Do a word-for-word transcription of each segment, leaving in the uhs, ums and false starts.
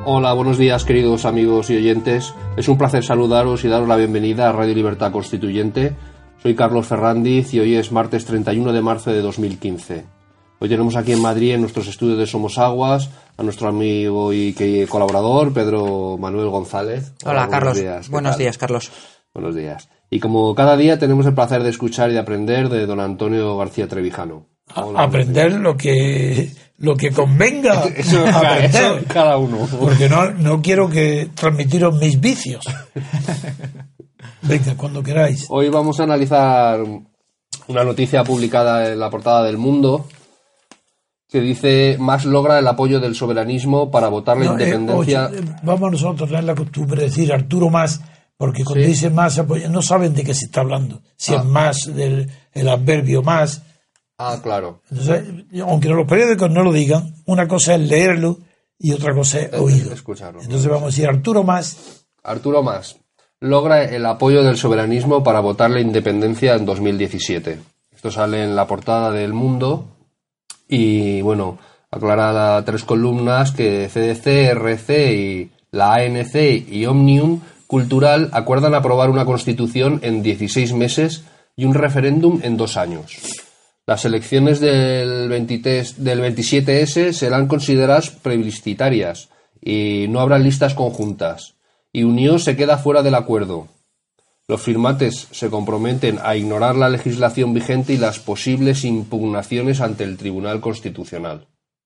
Hola, buenos días queridos amigos y oyentes. Es un placer saludaros y daros la bienvenida a Radio Libertad Constituyente. Soy Carlos Ferrandiz y hoy es martes treinta y uno de marzo de dos mil quince. Hoy tenemos aquí en Madrid, en nuestros estudios de Somos Aguas, a nuestro amigo y colaborador Pedro Manuel González. Hola, Hola Carlos. Días. Buenos tal? días, Carlos. Buenos días. Y como cada día tenemos el placer de escuchar y de aprender de don Antonio García Trevijano. Hola, aprender lo que lo que convenga eso, aprender. Eso cada uno. Porque no, no quiero que transmitiros mis vicios. Venga, cuando queráis. Hoy vamos a analizar una noticia publicada en la portada del Mundo que dice: Mas logra el apoyo del soberanismo para votar la no, independencia. Eh, oye, vamos nosotros a tener la costumbre de decir Arturo Mas, porque cuando ¿sí? dice Mas apoyo, no saben de qué se está hablando. Si ah. es más del el adverbio más. Ah, claro. Entonces, aunque los periódicos no lo digan, una cosa es leerlo y otra cosa es oírlo. Escucharlo. Entonces vamos a decir Arturo Mas. Arturo Mas logra el apoyo del soberanismo para votar la independencia en dos mil diecisiete. Esto sale en la portada del Mundo y, bueno, aclara tres columnas que C D C, R C y la A N C y Òmnium Cultural acuerdan aprobar una constitución en dieciséis meses y un referéndum en dos años. Las elecciones del, veintitrés, del veintisiete ese serán consideradas plebiscitarias y no habrá listas conjuntas. Y Unió se queda fuera del acuerdo. Los firmantes se comprometen a ignorar la legislación vigente y las posibles impugnaciones ante el Tribunal Constitucional.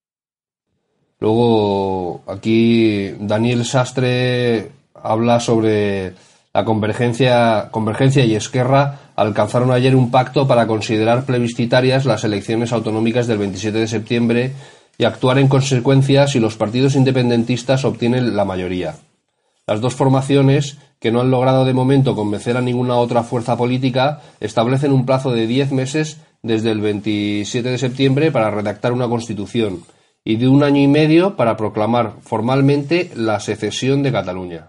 Luego, aquí Daniel Sastre habla sobre la convergencia, convergencia y Esquerra alcanzaron ayer un pacto para considerar plebiscitarias las elecciones autonómicas del veintisiete de septiembre y actuar en consecuencia si los partidos independentistas obtienen la mayoría. Las dos formaciones, que no han logrado de momento convencer a ninguna otra fuerza política, establecen un plazo de diez meses desde el veintisiete de septiembre para redactar una constitución y de un año y medio para proclamar formalmente la secesión de Cataluña.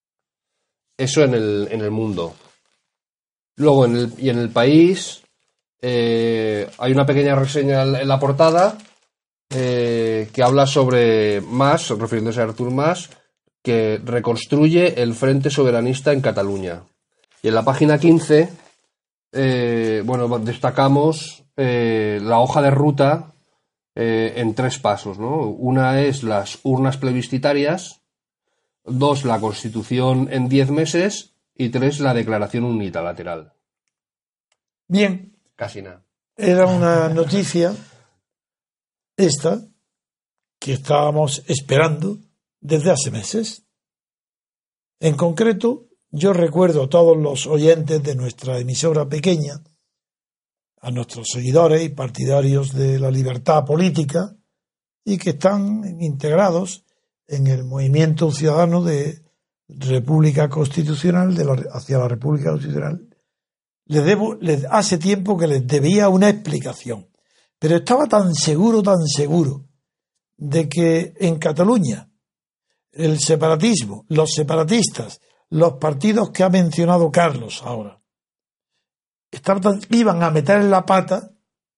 Eso en el, en el mundo. Luego, en el, y en el país, eh, hay una pequeña reseña en la portada eh, que habla sobre Mas, refiriéndose a Artur Mas, que reconstruye el Frente Soberanista en Cataluña. Y en la página quince, eh, bueno, destacamos eh, la hoja de ruta eh, en tres pasos, ¿no? Una es las urnas plebiscitarias, dos, la Constitución en diez meses y tres, la declaración unilateral. Bien. Casi nada. Era una noticia esta que estábamos esperando desde hace meses. En concreto, yo recuerdo a todos los oyentes de nuestra emisora pequeña, a nuestros seguidores y partidarios de la libertad política y que están integrados en el movimiento ciudadano de República Constitucional, de la, hacia la República Constitucional, les debo, les, hace tiempo que les debía una explicación. Pero estaba tan seguro, tan seguro, de que en Cataluña el separatismo, los separatistas, los partidos que ha mencionado Carlos ahora, estaban tan, iban a meter en la pata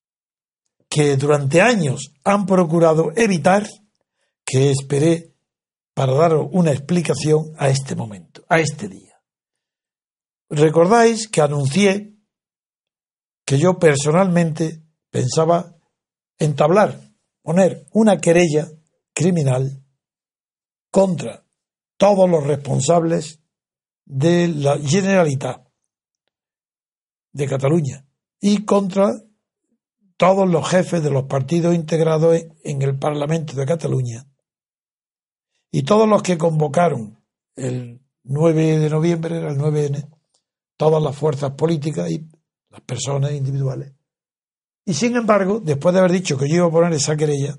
que durante años han procurado evitar, que esperé para daros una explicación a este momento, a este día. Recordáis que anuncié que yo personalmente pensaba entablar, poner una querella criminal contra todos los responsables de la Generalitat de Cataluña y contra todos los jefes de los partidos integrados en el Parlamento de Cataluña y todos los que convocaron el nueve de noviembre, era el nueve ene, todas las fuerzas políticas y las personas individuales. Y sin embargo, después de haber dicho que yo iba a poner esa querella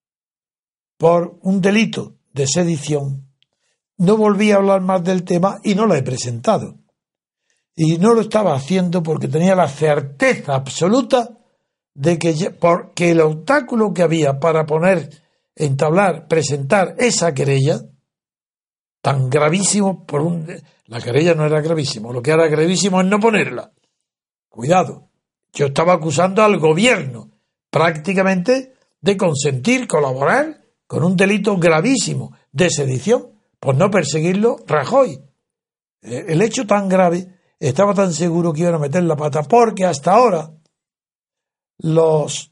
por un delito de sedición, no volví a hablar más del tema y no la he presentado. Y no lo estaba haciendo porque tenía la certeza absoluta de que, porque el obstáculo que había para poner, entablar, presentar esa querella, tan gravísimo, por un, la querella no era gravísimo, lo que era gravísimo es no ponerla. Cuidado, yo estaba acusando al gobierno prácticamente de consentir, colaborar con un delito gravísimo de sedición, por no perseguirlo Rajoy. El hecho tan grave, estaba tan seguro que iban a meter la pata, porque hasta ahora los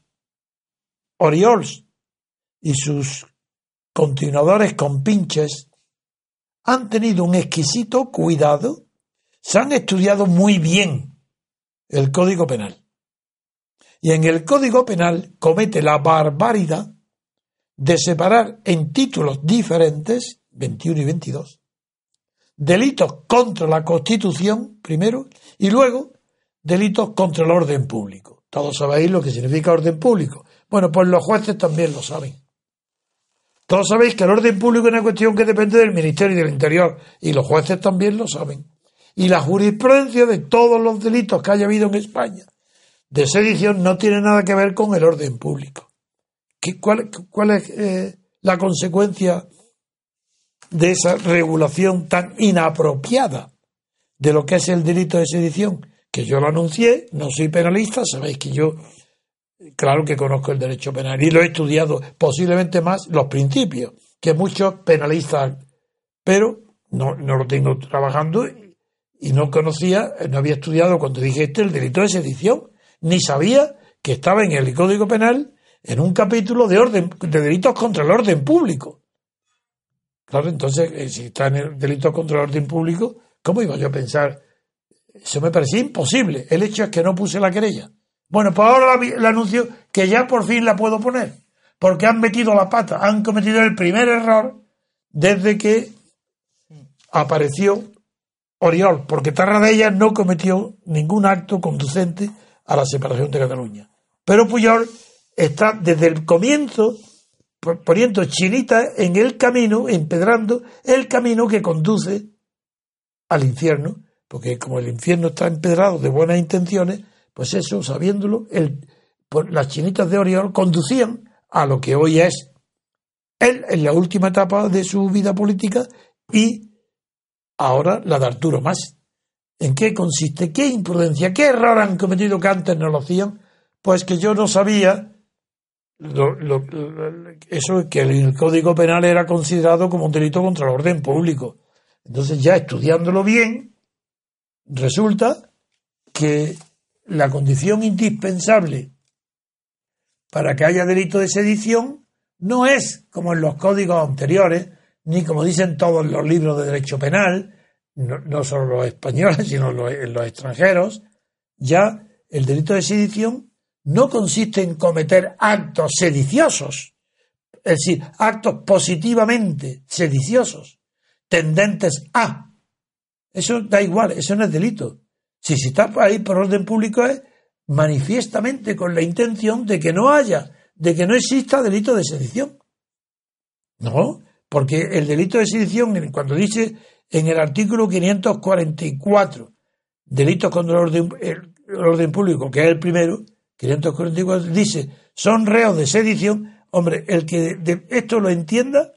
Oriols y sus continuadores compinches han tenido un exquisito cuidado, se han estudiado muy bien el Código Penal. Y en el Código Penal comete la barbaridad de separar en títulos diferentes, veintiuno y veintidós, delitos contra la Constitución, primero, y luego delitos contra el orden público. Todos sabéis lo que significa orden público. Bueno, pues los jueces también lo saben. Todos sabéis que el orden público es una cuestión que depende del Ministerio del Interior, y los jueces también lo saben. Y la jurisprudencia de todos los delitos que haya habido en España de sedición no tiene nada que ver con el orden público. ¿Qué, cuál, ¿Cuál es eh, la consecuencia de esa regulación tan inapropiada de lo que es el delito de sedición? Que yo lo anuncié, no soy penalista, sabéis que yo, claro que conozco el derecho penal y lo he estudiado posiblemente más los principios que muchos penalistas, pero no, no lo tengo trabajando y no conocía, no había estudiado cuando dije este el delito de sedición, ni sabía que estaba en el Código Penal en un capítulo de orden de delitos contra el orden público. Claro, entonces, si está en el delito contra el orden público, ¿cómo iba yo a pensar? Eso me parecía imposible. El hecho es que no puse la querella. Bueno, pues ahora le anuncio que ya por fin la puedo poner, porque han metido la pata, han cometido el primer error desde que apareció Oriol, porque Tarradellas no cometió ningún acto conducente a la separación de Cataluña. Pero Pujol está desde el comienzo poniendo chinitas en el camino, empedrando el camino que conduce al infierno, porque como el infierno está empedrado de buenas intenciones, pues eso, sabiéndolo, el, pues las chinitas de Oriol conducían a lo que hoy es él en la última etapa de su vida política y ahora la de Arturo Mas. ¿En qué consiste? ¿Qué imprudencia? ¿Qué error han cometido que antes no lo hacían? Pues que yo no sabía lo, lo, lo, eso, que el Código Penal era considerado como un delito contra el orden público. Entonces, ya estudiándolo bien, resulta que la condición indispensable para que haya delito de sedición no es como en los códigos anteriores, ni como dicen todos los libros de derecho penal, no, no solo los españoles, sino los, los extranjeros. Ya el delito de sedición no consiste en cometer actos sediciosos, es decir, actos positivamente sediciosos, tendentes a. Eso da igual, eso no es delito. Si se está ahí por orden público es manifiestamente con la intención de que no haya, de que no exista delito de sedición. No, porque el delito de sedición, cuando dice en el artículo quinientos cuarenta y cuatro, delitos contra el orden, el orden público, que es el primero, quinientos cuarenta y cuatro, dice, son reos de sedición. Hombre, el que de esto lo entienda,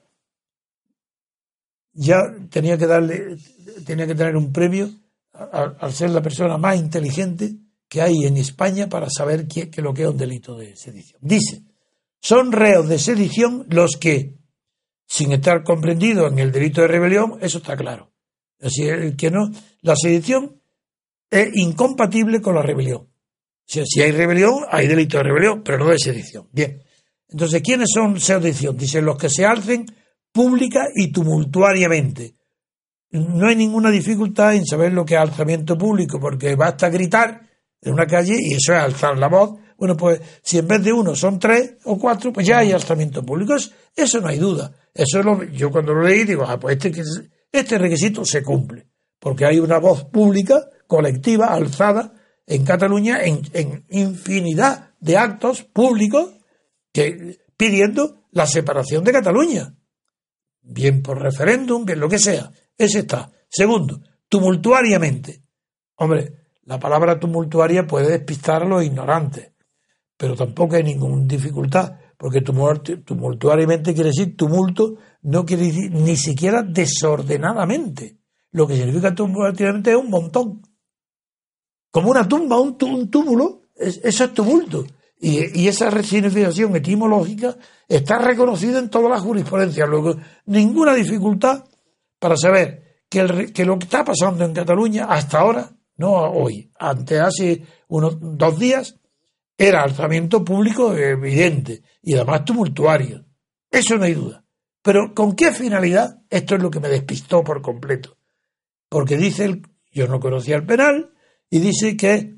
ya tenía que darle, tenía que tener un premio al ser la persona más inteligente que hay en España para saber qué, qué lo que es un delito de sedición. Dice, son reos de sedición los que, sin estar comprendidos en el delito de rebelión, eso está claro. Es decir, el que no, la sedición es incompatible con la rebelión. O sea, si hay rebelión, hay delito de rebelión, pero no de sedición. Bien. Entonces, ¿quiénes son sedición? Dicen los que se alcen pública y tumultuariamente. No hay ninguna dificultad en saber lo que es alzamiento público, porque basta gritar en una calle y eso es alzar la voz. Bueno, pues si en vez de uno son tres o cuatro, pues ya hay alzamiento público. Eso, eso no hay duda. Eso es lo, yo cuando lo leí digo, ah, pues este, este requisito se cumple, porque hay una voz pública, colectiva, alzada en Cataluña en, en infinidad de actos públicos que, pidiendo la separación de Cataluña. Bien por referéndum, bien lo que sea. Ese está. Segundo, tumultuariamente. Hombre, la palabra tumultuaria puede despistar a los ignorantes, pero tampoco hay ninguna dificultad, porque tumultuariamente quiere decir tumulto, no quiere decir ni siquiera desordenadamente. Lo que significa tumultuariamente es un montón. Como una tumba, un, un túmulo, es, eso es tumulto. Y, y esa resignificación etimológica está reconocida en toda la jurisprudencia. Luego, ninguna dificultad para saber que, el, que lo que está pasando en Cataluña hasta ahora, no hoy, antes hace unos dos días, era alzamiento público evidente y además tumultuario. Eso no hay duda. Pero ¿con qué finalidad? Esto es lo que me despistó por completo. Porque dice, el, yo no conocía el penal, y dice que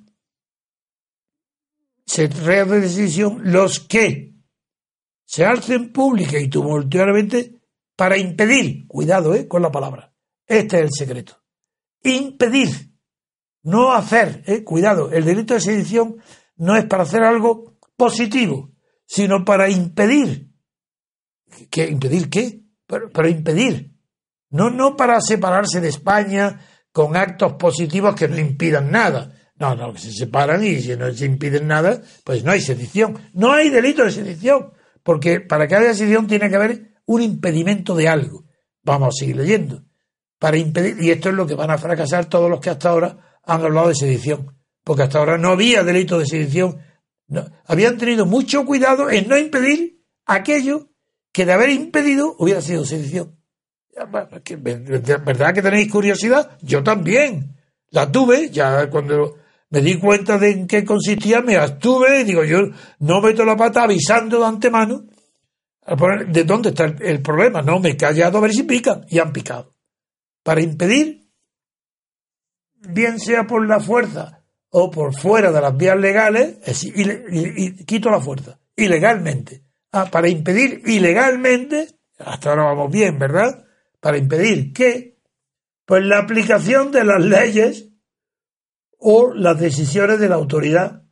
se rea de decisión los que se alcen pública y tumultuariamente para impedir, cuidado eh, con la palabra, este es el secreto, impedir, no hacer, eh, cuidado, el delito de sedición no es para hacer algo positivo, sino para impedir. ¿Qué? ¿Impedir qué? Pero, pero impedir, no, no para separarse de España con actos positivos que no impidan nada. No, no, que se separan y si no se impiden nada, pues no hay sedición. No hay delito de sedición, porque para que haya sedición tiene que haber un impedimento de algo. Vamos a seguir leyendo. Para impedir, y esto es lo que van a fracasar todos los que hasta ahora han hablado de sedición, porque hasta ahora no había delito de sedición. No, habían tenido mucho cuidado en no impedir aquello que de haber impedido hubiera sido sedición. ¿Verdad que tenéis curiosidad? Yo también la tuve, ya cuando me di cuenta de en qué consistía, me abstuve y digo, yo no meto la pata avisando de antemano de dónde está el, el problema. No, me he callado a ver si pican, y han picado. Para impedir, bien sea por la fuerza o por fuera de las vías legales, es, y, y, y quito la fuerza, ilegalmente. Ah, para impedir ilegalmente, hasta ahora vamos bien, ¿verdad? Para impedir que, pues la aplicación de las leyes o las decisiones de la autoridad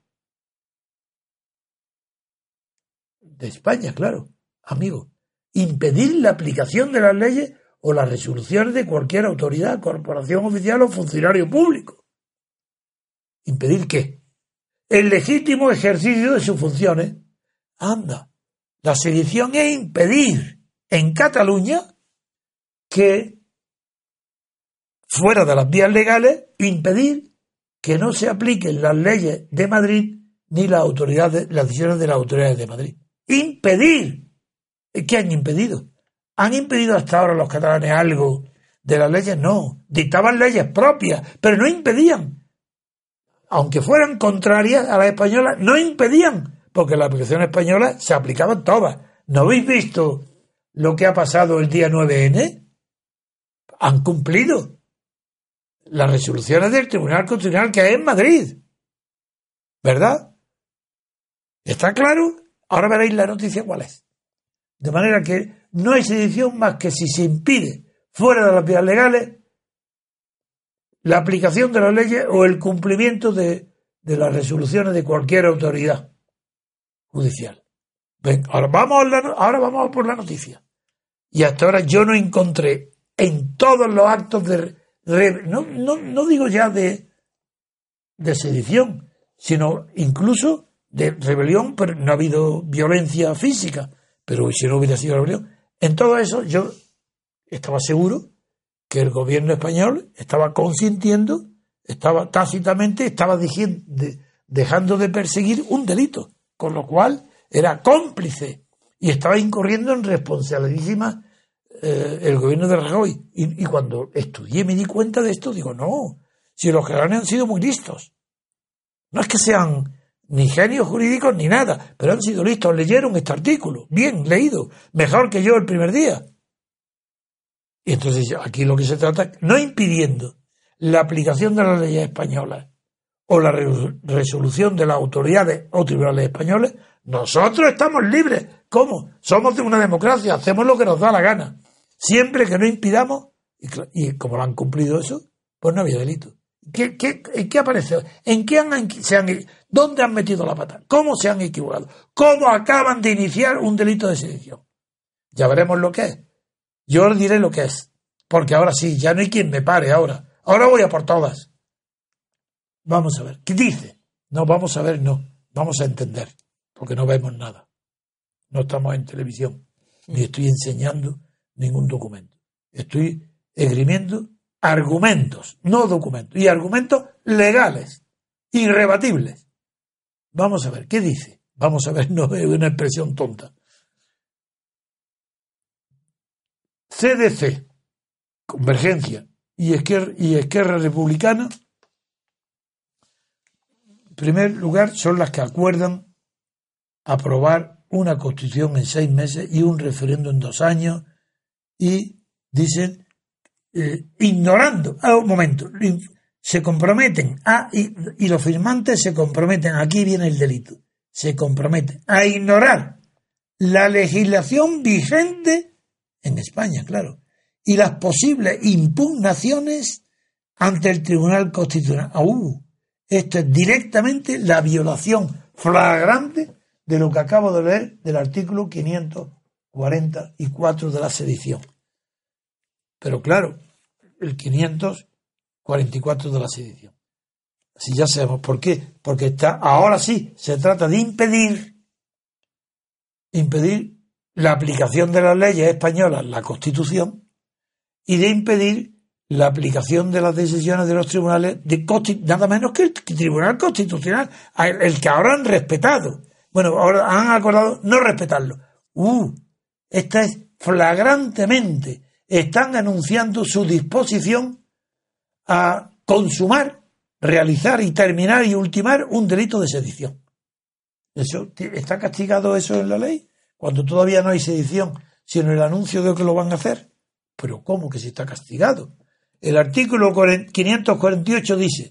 de España, claro, amigo. Impedir la aplicación de las leyes o las resoluciones de cualquier autoridad, corporación oficial o funcionario público. ¿Impedir qué? El legítimo ejercicio de sus funciones. Anda, la sedición es impedir en Cataluña que, fuera de las vías legales, impedir que no se apliquen las leyes de Madrid ni las autoridades, las decisiones de las autoridades de Madrid. ¡Impedir! ¿Qué han impedido? ¿Han impedido hasta ahora los catalanes algo de las leyes? No. Dictaban leyes propias, pero no impedían. Aunque fueran contrarias a las españolas, no impedían, porque la aplicación española se aplicaban todas. ¿No habéis visto lo que ha pasado el día nueve ene? Han cumplido las resoluciones del Tribunal Constitucional que hay en Madrid. ¿Verdad? ¿Está claro? Ahora veréis la noticia cuál es. De manera que no hay sedición más que si se impide, fuera de las vías legales, la aplicación de las leyes o el cumplimiento de, de las resoluciones de cualquier autoridad judicial. Ven, ahora vamos, a la, ahora vamos a por la noticia. Y hasta ahora yo no encontré en todos los actos de... No, no, no digo ya de, de sedición, sino incluso de rebelión, pero no ha habido violencia física. Pero si no hubiera sido rebelión, en todo eso yo estaba seguro que el gobierno español estaba consintiendo, estaba tácitamente, estaba diciendo, de, dejando de perseguir un delito, con lo cual era cómplice y estaba incurriendo en responsabilidísima eh, el gobierno de Rajoy. Y, y cuando estudié me di cuenta de esto, digo, no, si los catalanes han sido muy listos, no es que sean ni genios jurídicos ni nada, pero han sido listos, leyeron este artículo, bien leído, mejor que yo el primer día. Y entonces aquí lo que se trata, no impidiendo la aplicación de las leyes españolas o la re- resolución de las autoridades o tribunales españoles, nosotros estamos libres. ¿Cómo? Somos de una democracia, hacemos lo que nos da la gana. Siempre que no impidamos, y, y como lo han cumplido eso, pues no había delito. ¿Qué, qué, ¿Qué aparece? ¿En qué han, se han, dónde han metido la pata? ¿Cómo se han equivocado? ¿Cómo acaban de iniciar un delito de sedición? Ya veremos lo que es. Yo os diré lo que es. Porque ahora sí, ya no hay quien me pare ahora. Ahora voy a por todas. Vamos a ver. ¿Qué dice? No, vamos a ver, no. Vamos a entender. Porque no vemos nada. No estamos en televisión. Ni estoy enseñando ningún documento. Estoy esgrimiendo argumentos, no documentos, y argumentos legales, irrebatibles. Vamos a ver, ¿qué dice? vamos a ver, no es una expresión tonta. C D C, Convergencia y Esquerra, y Esquerra Republicana, en primer lugar, son las que acuerdan aprobar una constitución en seis meses y un referéndum en dos años, y dicen, eh, ignorando, a un momento, se comprometen a, y, y los firmantes se comprometen, aquí viene el delito, se comprometen a ignorar la legislación vigente en España, claro, y las posibles impugnaciones ante el Tribunal Constitucional. Uh, esto es directamente la violación flagrante de lo que acabo de leer del artículo quinientos cuarenta y cuatro de la sedición. Pero claro, el quinientos cuarenta y cuatro de la sedición. Así ya sabemos por qué. Porque está, ahora sí, se trata de impedir, impedir la aplicación de las leyes españolas, la Constitución, y de impedir la aplicación de las decisiones de los tribunales, de nada menos que el Tribunal Constitucional, el que ahora han respetado. Bueno, ahora han acordado no respetarlo. Uh, esta es flagrantemente. Están anunciando su disposición a consumar, realizar y terminar y ultimar un delito de sedición. Eso está castigado eso en la ley, cuando todavía no hay sedición, sino el anuncio de que lo van a hacer. Pero ¿cómo que si está castigado? El artículo quinientos cuarenta y ocho dice: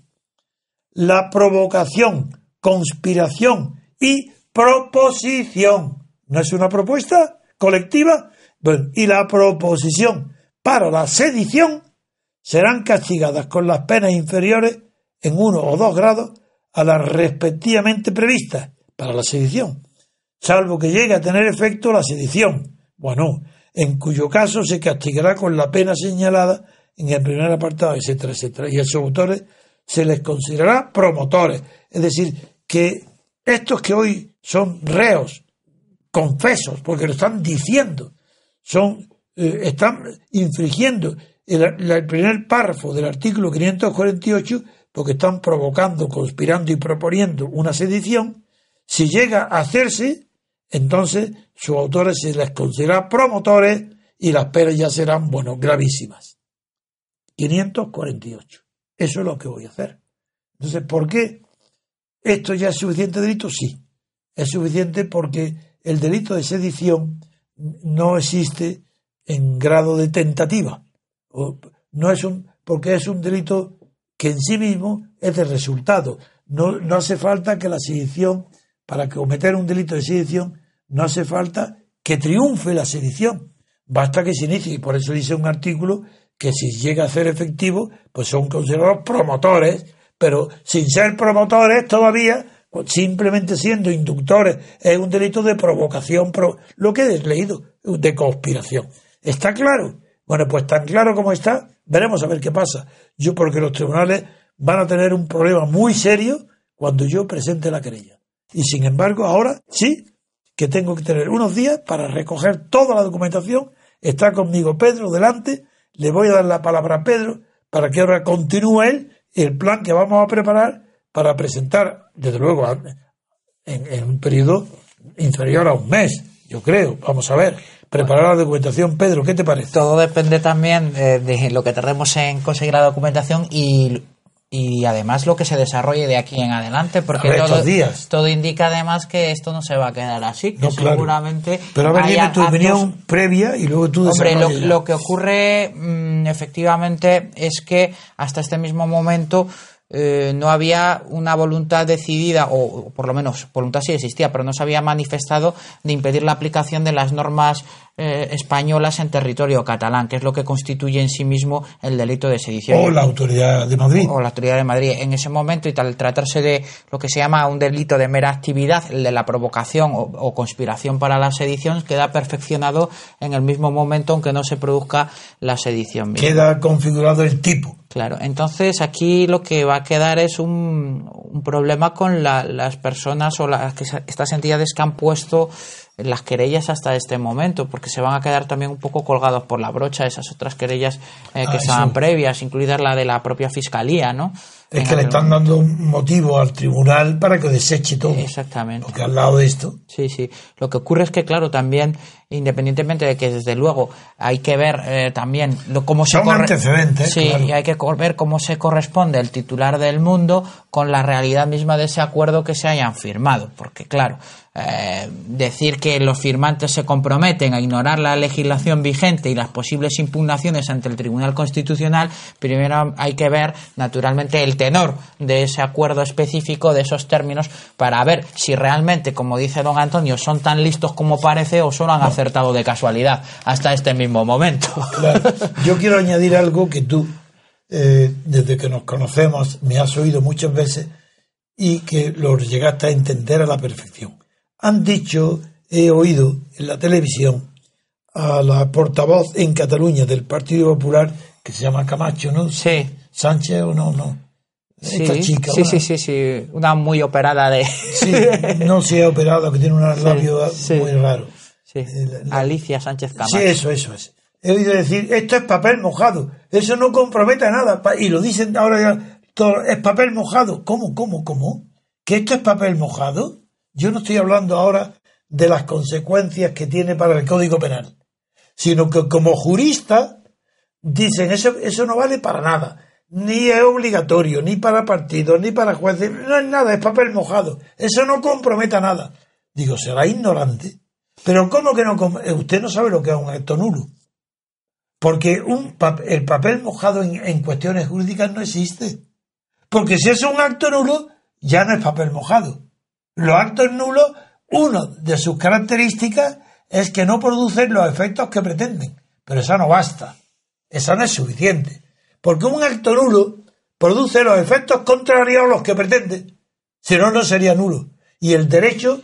la provocación, conspiración y proposición. ¿No es una propuesta colectiva? Bueno, y la proposición para la sedición serán castigadas con las penas inferiores en uno o dos grados a las respectivamente previstas para la sedición, salvo que llegue a tener efecto la sedición. Bueno, en cuyo caso se castigará con la pena señalada en el primer apartado, etcétera, etcétera. Y a sus autores se les considerará promotores. Es decir, que estos que hoy son reos, confesos, porque lo están diciendo, son eh, están infringiendo el, el primer párrafo del artículo quinientos cuarenta y ocho, porque están provocando, conspirando y proponiendo una sedición. Si llega a hacerse, entonces sus autores se les considera promotores y las penas ya serán, bueno, gravísimas. quinientos cuarenta y ocho. Eso es lo que voy a hacer. Entonces, ¿por qué esto ya es suficiente delito? Sí, es suficiente porque el delito de sedición no existe en grado de tentativa. No es un, porque es un delito que en sí mismo es de resultado. No, no hace falta que la sedición, para cometer un delito de sedición, no hace falta que triunfe la sedición. Basta que se inicie. Y por eso dice un artículo que si llega a ser efectivo, pues son considerados promotores, pero sin ser promotores todavía, simplemente siendo inductores, es un delito de provocación, pro, lo que he leído, de conspiración. ¿Está claro? Bueno, pues tan claro como está, veremos a ver qué pasa. Yo, porque los tribunales van a tener un problema muy serio cuando yo presente la querella. Y sin embargo, ahora sí que tengo que tener unos días para recoger toda la documentación. Está conmigo Pedro delante. Le voy a dar la palabra a Pedro para que ahora continúe él el plan que vamos a preparar para presentar, desde luego, en, en un periodo inferior a un mes, yo creo. Vamos a ver, preparar la documentación. Pedro, ¿qué te parece? Todo depende también eh, de lo que tardemos en conseguir la documentación y, y además lo que se desarrolle de aquí en adelante, porque ver, todo, días. todo indica además que esto no se va a quedar así, que no, claro. seguramente... Pero a ver, dime tu actos... opinión previa y luego tú Hombre, lo, desarrollas. lo que ocurre mmm, efectivamente es que hasta este mismo momento eh, no había una voluntad decidida, o, o por lo menos voluntad sí existía, pero no se había manifestado de impedir la aplicación de las normas eh, españolas en territorio catalán, que es lo que constituye en sí mismo el delito de sedición. O la Autoridad de Madrid. O la Autoridad de Madrid. En ese momento, y tal tratarse de lo que se llama un delito de mera actividad, el de la provocación o, o conspiración para la sedición, queda perfeccionado en el mismo momento, aunque no se produzca la sedición misma. Queda configurado el tipo. Claro, entonces aquí lo que va a quedar es un, un problema con la, las personas o las, estas entidades que han puesto las querellas hasta este momento, porque se van a quedar también un poco colgados por la brocha esas otras querellas eh, que ah, estaban previas, incluidas la de la propia Fiscalía, ¿no? Es en que le están momento. dando un motivo al tribunal para que deseche todo. Exactamente. Porque al lado de esto... Sí, sí. Lo que ocurre es que, claro, también, independientemente de que, desde luego, hay que ver eh, también lo, cómo se... Son corre... antecedentes, Sí, claro. Y hay que ver cómo se corresponde el titular del Mundo con la realidad misma de ese acuerdo que se hayan firmado. Porque, claro, eh, decir que los firmantes se comprometen a ignorar la legislación vigente y las posibles impugnaciones ante el Tribunal Constitucional, primero hay que ver, naturalmente, el tenor de ese acuerdo específico, de esos términos, para ver si realmente, como dice don Antonio, son tan listos como parece o solo han no. acertado de casualidad hasta este mismo momento. Claro. Yo quiero añadir algo que tú, eh, desde que nos conocemos, me has oído muchas veces y que lo llegaste a entender a la perfección. Han dicho, he oído en la televisión a la portavoz en Cataluña del Partido Popular, que se llama Camacho, ¿no? Sí. Sánchez o no, no. Esta sí, chica. Sí, sí, sí, sí. Una muy operada de... Sí, no se ha operado, que tiene un labio sí, muy sí. raro. Sí. La... Alicia Sánchez Camacho. Sí, eso, eso es. He oído decir, esto es papel mojado, eso no compromete a nada. Y lo dicen ahora ya, todo, es papel mojado. ¿Cómo, cómo, cómo? ¿Que esto es papel mojado? Yo no estoy hablando ahora de las consecuencias que tiene para el Código Penal, sino que como jurista dicen, eso, eso no vale para nada. Ni es obligatorio, ni para partidos, ni para jueces, no es nada, es papel mojado. Eso no compromete a nada. Digo, será ignorante. Pero ¿cómo que no? Usted no sabe lo que es un acto nulo. Porque un, el papel mojado en, en cuestiones jurídicas no existe. Porque si es un acto nulo, ya no es papel mojado. Los actos nulos, uno de sus características es que no producen los efectos que pretenden. Pero esa no basta. Esa no es suficiente. Porque un acto nulo produce los efectos contrarios a los que pretende. Si no, no sería nulo. Y el derecho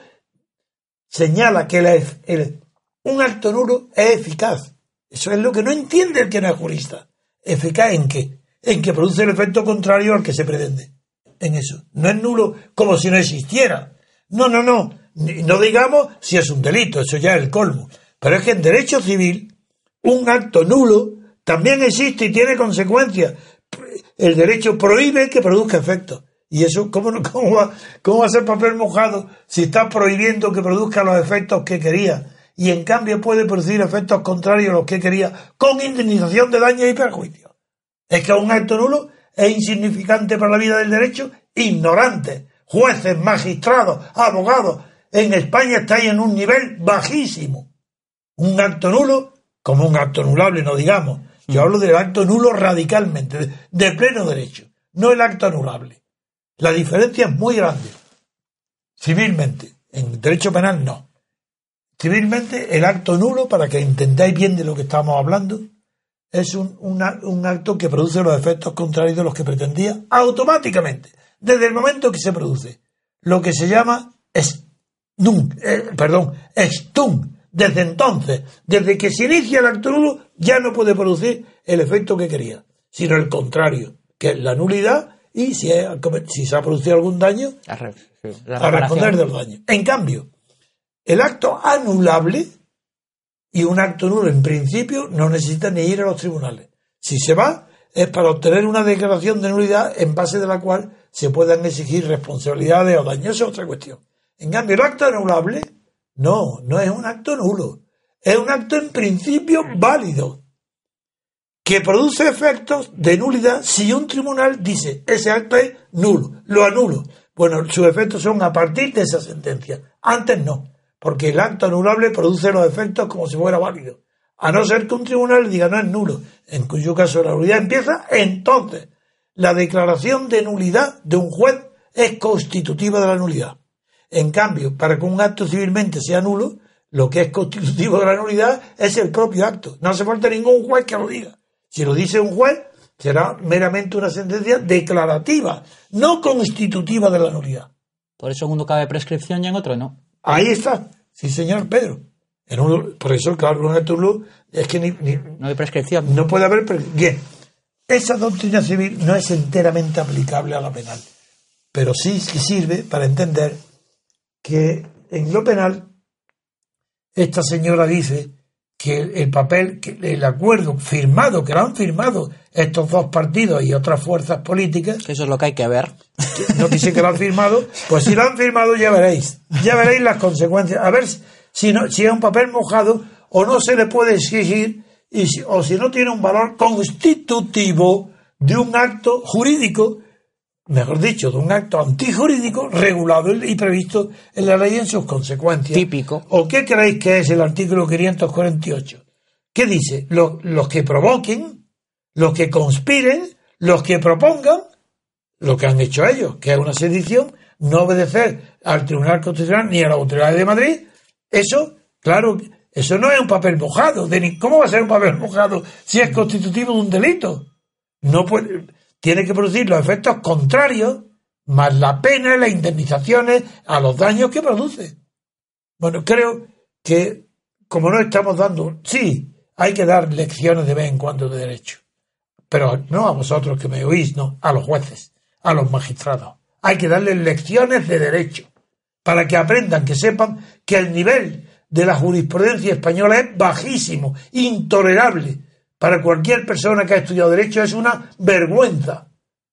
señala que la, el, un acto nulo es eficaz. Eso es lo que no entiende el que no es jurista. ¿Eficaz en qué? En que produce el efecto contrario al que se pretende. En eso. No es nulo como si no existiera. No, no, no. No digamos si es un delito. Eso ya es el colmo. Pero es que en derecho civil, un acto nulo también existe y tiene consecuencias. El derecho prohíbe que produzca efectos. ¿Y eso cómo, no, cómo, va, cómo va a ser papel mojado si está prohibiendo que produzca los efectos que quería? Y en cambio puede producir efectos contrarios a los que quería con indemnización de daños y perjuicios. Es que un acto nulo es insignificante para la vida del derecho. Ignorantes, jueces, magistrados, abogados. En España estáis en un nivel bajísimo. Un acto nulo, como un acto anulable, no digamos. Yo hablo del acto nulo radicalmente, de, de pleno derecho, no el acto anulable. La diferencia es muy grande. Civilmente, en derecho penal no. Civilmente, el acto nulo, para que entendáis bien de lo que estamos hablando, es un, una, un acto que produce los efectos contrarios de los que pretendía automáticamente, desde el momento que se produce. Lo que se llama stun, eh, perdón, stun. Desde entonces, desde que se inicia el acto nulo, ya no puede producir el efecto que quería, sino el contrario, que es la nulidad y si, es, si se ha producido algún daño, la re, sí, la a responder del daño. En cambio, el acto anulable y un acto nulo en principio no necesita ni ir a los tribunales. Si se va, es para obtener una declaración de nulidad en base de la cual se puedan exigir responsabilidades o daños. Esa es otra cuestión. En cambio, el acto anulable no, no es un acto nulo. Es un acto en principio válido que produce efectos de nulidad si un tribunal dice ese acto es nulo, lo anulo. Bueno, sus efectos son a partir de esa sentencia. Antes no, porque el acto anulable produce los efectos como si fuera válido. A no ser que un tribunal diga no es nulo, en cuyo caso la nulidad empieza, entonces la declaración de nulidad de un juez es constitutiva de la nulidad. En cambio, para que un acto civilmente sea nulo, lo que es constitutivo de la nulidad es el propio acto. No hace falta ningún juez que lo diga. Si lo dice un juez, será meramente una sentencia declarativa, no constitutiva de la nulidad. Por eso en uno cabe prescripción y en otro no. Ahí está. Sí, señor Pedro. En uno, por eso, claro, un acto nulo es que ni, ni, no hay prescripción. No puede haber prescripción. Bien. Esa doctrina civil no es enteramente aplicable a la penal, pero sí que sirve para entender que en lo penal esta señora dice que el papel, que el acuerdo firmado, que lo han firmado estos dos partidos y otras fuerzas políticas. Eso es lo que hay que ver. Que no dice que lo han firmado, pues si lo han firmado ya veréis, ya veréis las consecuencias. A ver si, no, si es un papel mojado o no se le puede exigir, y si, o si no tiene un valor constitutivo de un acto jurídico, mejor dicho, de un acto antijurídico regulado y previsto en la ley en sus consecuencias. Típico. ¿O qué creéis que es el artículo quinientos cuarenta y ocho? ¿Qué dice? Los, los que provoquen, los que conspiren, los que propongan, lo que han hecho ellos, que es una sedición, no obedecer al Tribunal Constitucional ni a la Autoridad de Madrid, eso, claro, eso no es un papel mojado. De ni, ¿Cómo va a ser un papel mojado si es constitutivo de un delito? No puede... Tiene que producir los efectos contrarios, más la pena y las indemnizaciones a los daños que produce. Bueno, creo que, como no estamos dando, sí, hay que dar lecciones de vez en cuando de derecho, pero no a vosotros que me oís, no, a los jueces, a los magistrados. Hay que darles lecciones de derecho, para que aprendan, que sepan que el nivel de la jurisprudencia española es bajísimo, intolerable. Para cualquier persona que ha estudiado Derecho es una vergüenza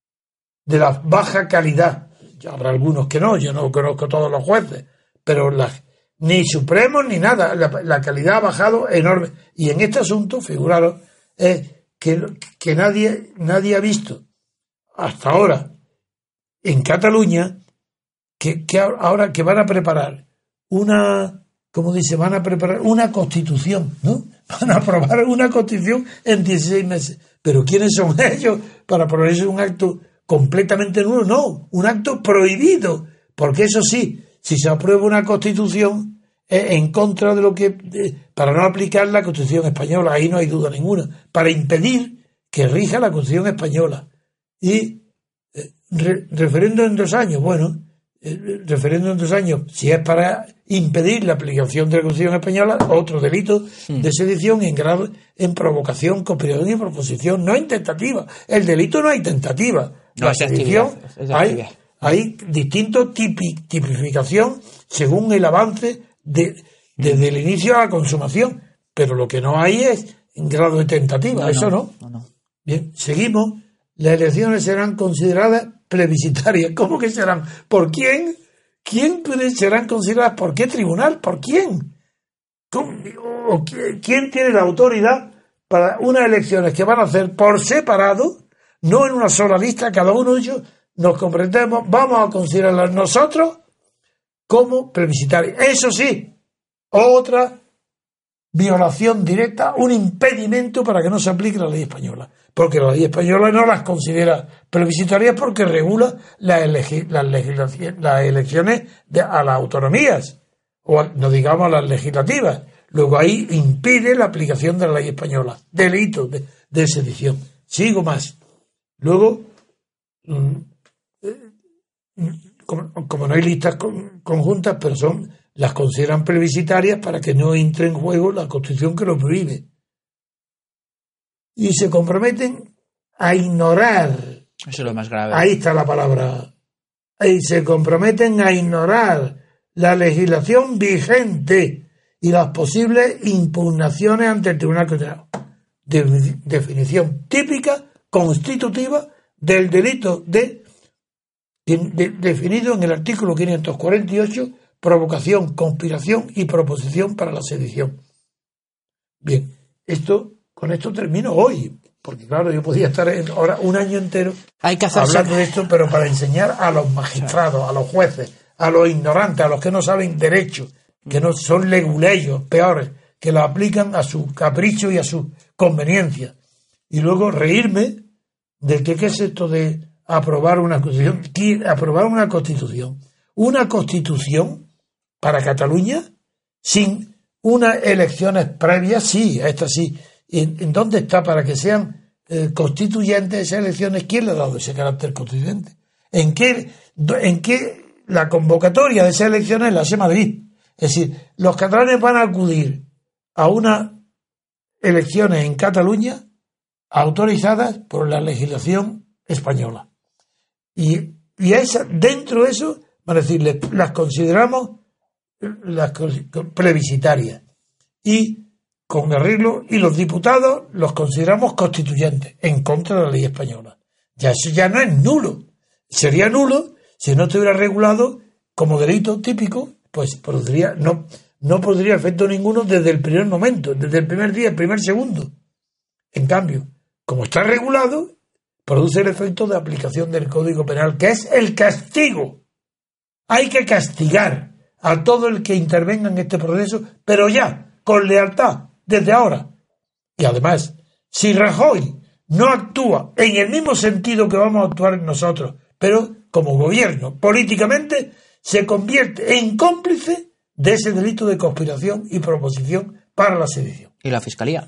de la baja calidad. Ya habrá algunos que no, yo no conozco todos los jueces, pero la, ni supremos ni nada, la, la calidad ha bajado enorme. Y en este asunto, figuraros, es que, que nadie, nadie ha visto hasta ahora en Cataluña que, que ahora que van a preparar una... Como dice, van a preparar una constitución, ¿no? Van a aprobar una constitución en dieciséis meses. ¿Pero quiénes son ellos para aprobar un acto completamente nulo? No, un acto prohibido. Porque eso sí, si se aprueba una constitución es en contra de lo que... De, para no aplicar la Constitución española, ahí no hay duda ninguna. Para impedir que rija la Constitución española. Y eh, re, referendo en dos años, bueno... El referéndum en dos años, si es para impedir la aplicación de la Constitución española, otro delito de sedición en grado, en provocación, conspiración y proposición, no en tentativa. El delito no hay tentativa. No, la es sedición es hay, hay distintos tipi, tipificación según el avance de, desde el inicio a la consumación, pero lo que no hay es en grado de tentativa, no, eso no, no. no, no. Bien, seguimos. Las elecciones serán consideradas plebiscitarias. ¿Cómo que serán? ¿Por quién? ¿Quién serán consideradas? ¿Por qué tribunal? ¿Por quién? ¿Cómo? ¿O quién tiene la autoridad para unas elecciones que van a hacer por separado, no en una sola lista, cada uno de ellos nos comprendemos, vamos a considerarlas nosotros como plebiscitarias? Eso sí, otra violación directa, un impedimento para que no se aplique la ley española. Porque la ley española no las considera plebiscitarias porque regula las, elegi- las, las elecciones de, a las autonomías, o no digamos a las legislativas. Luego ahí impide la aplicación de la ley española. Delito de, de sedición. Sigo más. Luego, mm, como, como no hay listas con, conjuntas, pero son las consideran plebiscitarias para que no entre en juego la Constitución que lo prohíbe. Y se comprometen a ignorar. Eso es lo más grave. Ahí está la palabra. Ahí se comprometen a ignorar la legislación vigente y las posibles impugnaciones ante el Tribunal Constitucional. De, definición típica, constitutiva del delito de, de, de definido en el artículo quinientos cuarenta y ocho, provocación, conspiración y proposición para la sedición. Bien, esto con esto termino hoy, porque claro, yo podía estar ahora un año entero Hay que hacerse... hablando de esto, pero para enseñar a los magistrados, a los jueces, a los ignorantes, a los que no saben derecho, que no son leguleyos, peores, que lo aplican a su capricho y a su conveniencia. Y luego reírme de que qué es esto de aprobar una constitución. Aprobar una constitución. Una constitución para Cataluña sin unas elecciones previas, sí, esta sí. ¿En, en dónde está para que sean eh, constituyentes esas elecciones? ¿Quién le ha dado ese carácter constituyente? ¿En qué, en qué la convocatoria de esas elecciones la hace Madrid? Es decir, los catalanes van a acudir a unas elecciones en Cataluña autorizadas por la legislación española. Y, y esa, dentro de eso, van a decir, las consideramos las plebiscitarias. y con arreglo, y los diputados los consideramos constituyentes en contra de la ley española. Ya eso ya no es nulo. Sería nulo si no estuviera regulado como delito típico, pues podría, no, no podría efecto ninguno desde el primer momento, desde el primer día, el primer segundo. En cambio, como está regulado, produce el efecto de aplicación del Código Penal, que es el castigo. Hay que castigar a todo el que intervenga en este proceso, pero ya, con lealtad, desde ahora. Y además, si Rajoy no actúa en el mismo sentido que vamos a actuar nosotros, pero como gobierno, políticamente, se convierte en cómplice de ese delito de conspiración y proposición para la sedición. ¿Y la Fiscalía?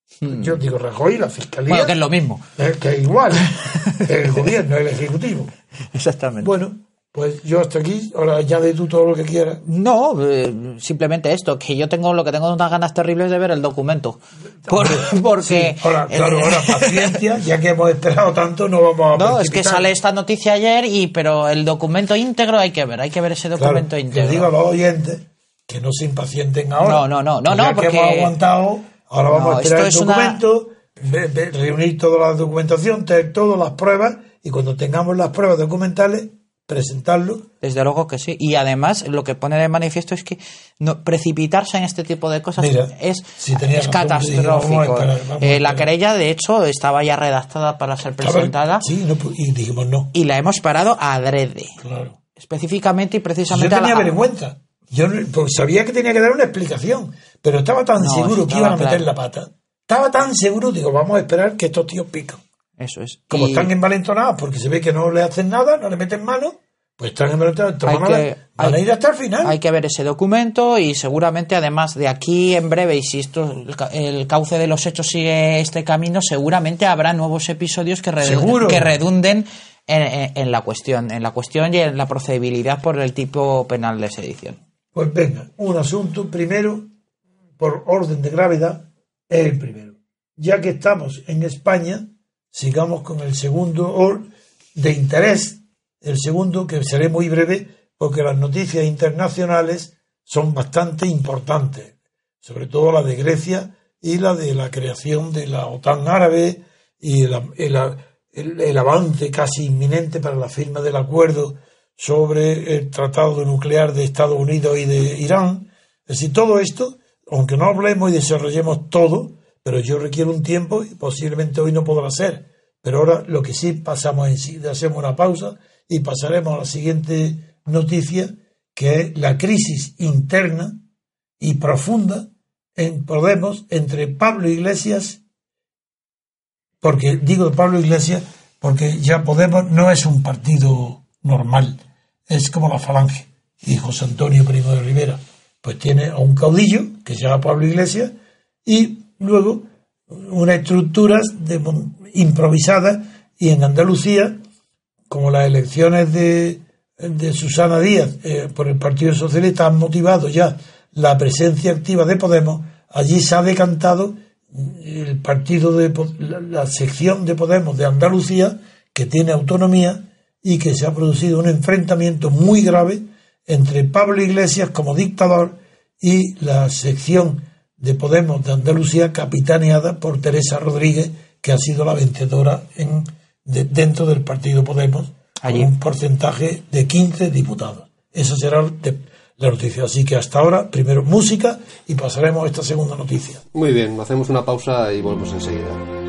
Yo digo Rajoy y la Fiscalía. Bueno, que es lo mismo. Es que es igual. El gobierno, el Ejecutivo. Exactamente. Bueno, pues yo hasta aquí. Ahora añade tú todo lo que quieras. No, eh, simplemente esto, que yo tengo lo que tengo unas ganas terribles de ver el documento. Por, porque... Sí, ahora, claro, ahora paciencia, ya que hemos esperado tanto, no vamos a No, precipitar. es que sale esta noticia ayer, y pero el documento íntegro hay que ver, hay que ver ese documento claro, íntegro. Que digo a los oyentes que no se impacienten ahora. No, no, no, no, ya no, que porque... hemos aguantado, ahora vamos No, a esperar el esto es documento, una... ve, ve, reunir toda la documentación, tener todas las pruebas, y cuando tengamos las pruebas documentales, presentarlo. Desde luego que sí. Y además lo que pone de manifiesto es que no, precipitarse en este tipo de cosas Mira, es, si es catastrófico. Dije, esperar, eh, la querella, de hecho, estaba ya redactada para ser presentada. Sí, no, y dijimos no. Y la hemos parado adrede. Claro. Específicamente y precisamente. Yo tenía a la... vergüenza. Yo pues, sabía que tenía que dar una explicación, pero estaba tan no, seguro que iban a meter claro. la pata. Estaba tan seguro, digo, vamos a esperar que estos tíos pican. Eso es. Como y... están envalentonados porque se ve que no le hacen nada, no le meten mano, pues están envalentonados. Hay Van, que, a, ver, van hay, a ir hasta el final. Hay que ver ese documento, y seguramente, además, de aquí en breve, y si esto el cauce de los hechos sigue este camino, seguramente habrá nuevos episodios que, redund- que redunden en, en, en la cuestión, en la cuestión y en la procedibilidad por el tipo penal de sedición. Pues venga, un asunto primero, por orden de gravedad, es el primero. Ya que estamos en España, sigamos con el segundo or de interés, el segundo, que seré muy breve, porque las noticias internacionales son bastante importantes, sobre todo la de Grecia y la de la creación de la OTAN árabe y el, el, el, el avance casi inminente para la firma del acuerdo sobre el tratado nuclear de Estados Unidos y de Irán. Es decir, todo esto, aunque no hablemos y desarrollemos todo, pero yo requiero un tiempo y posiblemente hoy no podrá ser. Pero ahora lo que sí pasamos en sí, hacemos una pausa y pasaremos a la siguiente noticia, que es la crisis interna y profunda en Podemos entre Pablo Iglesias, porque digo Pablo Iglesias porque ya Podemos no es un partido normal, es como la Falange, y José Antonio Primo de Rivera, pues tiene a un caudillo que se llama Pablo Iglesias, y luego unas estructuras de, improvisadas, y en Andalucía, como las elecciones de, de Susana Díaz eh, por el Partido Socialista han motivado ya la presencia activa de Podemos, allí se ha decantado el partido de la, la sección de Podemos de Andalucía, que tiene autonomía, y que se ha producido un enfrentamiento muy grave entre Pablo Iglesias como dictador y la sección de Podemos de Andalucía, capitaneada por Teresa Rodríguez, que ha sido la vencedora en, de, dentro del partido Podemos, allí, con un porcentaje de quince diputados. Esa será de, la noticia. Así que hasta ahora, primero música, y pasaremos a esta segunda noticia. Muy bien, hacemos una pausa y volvemos enseguida.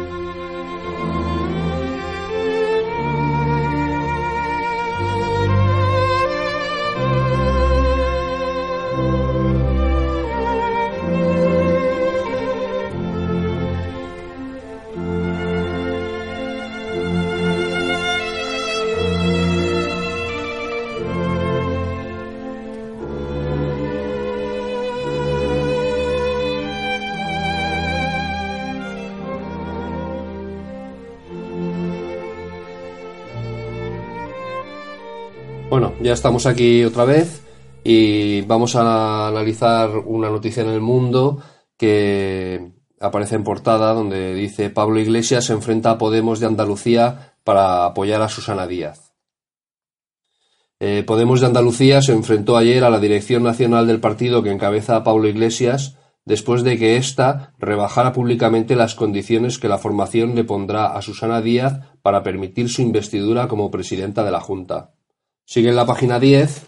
Bueno, ya estamos aquí otra vez y vamos a analizar una noticia en El Mundo que aparece en portada, donde dice: Pablo Iglesias se enfrenta a Podemos de Andalucía para apoyar a Susana Díaz. Eh, Podemos de Andalucía se enfrentó ayer a la dirección nacional del partido que encabeza a Pablo Iglesias después de que ésta rebajara públicamente las condiciones que la formación le pondrá a Susana Díaz para permitir su investidura como presidenta de la Junta. Sigue en la página diez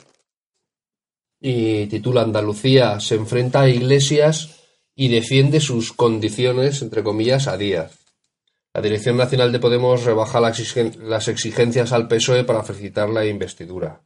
y titula Andalucía se enfrenta a Iglesias y defiende sus condiciones, entre comillas, a Díaz. La Dirección Nacional de Podemos rebaja las exigencias al P S O E para felicitar la investidura.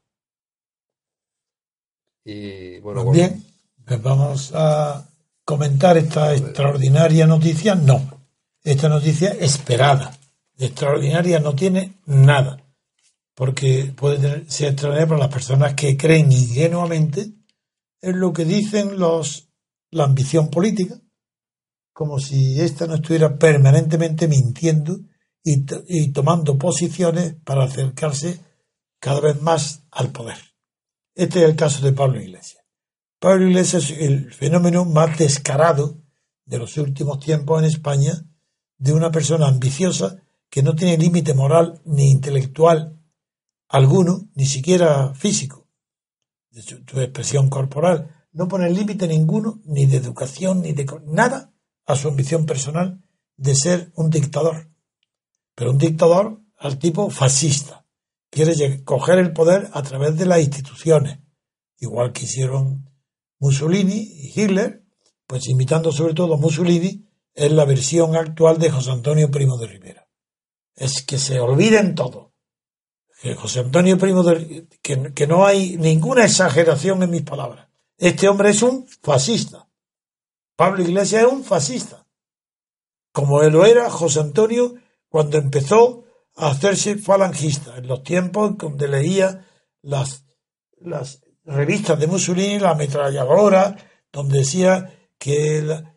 Y bueno, pues bien, pues vamos a comentar esta extraordinaria noticia. No, esta noticia esperada. De extraordinaria no tiene nada, porque puede tener, ser extraordinaria para las personas que creen ingenuamente en lo que dicen los la ambición política, como si ésta no estuviera permanentemente mintiendo y, y tomando posiciones para acercarse cada vez más al poder. Este es el caso de Pablo Iglesias. Pablo Iglesias es el fenómeno más descarado de los últimos tiempos en España, de una persona ambiciosa que no tiene límite moral ni intelectual alguno, ni siquiera físico, de su, su expresión corporal. No pone límite ninguno, ni de educación, ni de nada, a su ambición personal de ser un dictador. Pero un dictador al tipo fascista. Quiere coger el poder a través de las instituciones, igual que hicieron Mussolini y Hitler, pues imitando sobre todo a Mussolini, es la versión actual de José Antonio Primo de Rivera. Es que se olviden todo. Que José Antonio Primo de Rivera, que, que no hay ninguna exageración en mis palabras. Este hombre es un fascista. Pablo Iglesias es un fascista. Como él lo era José Antonio cuando empezó a hacerse falangista, en los tiempos donde leía las, las revistas de Mussolini, la ametralladora, donde decía que, el,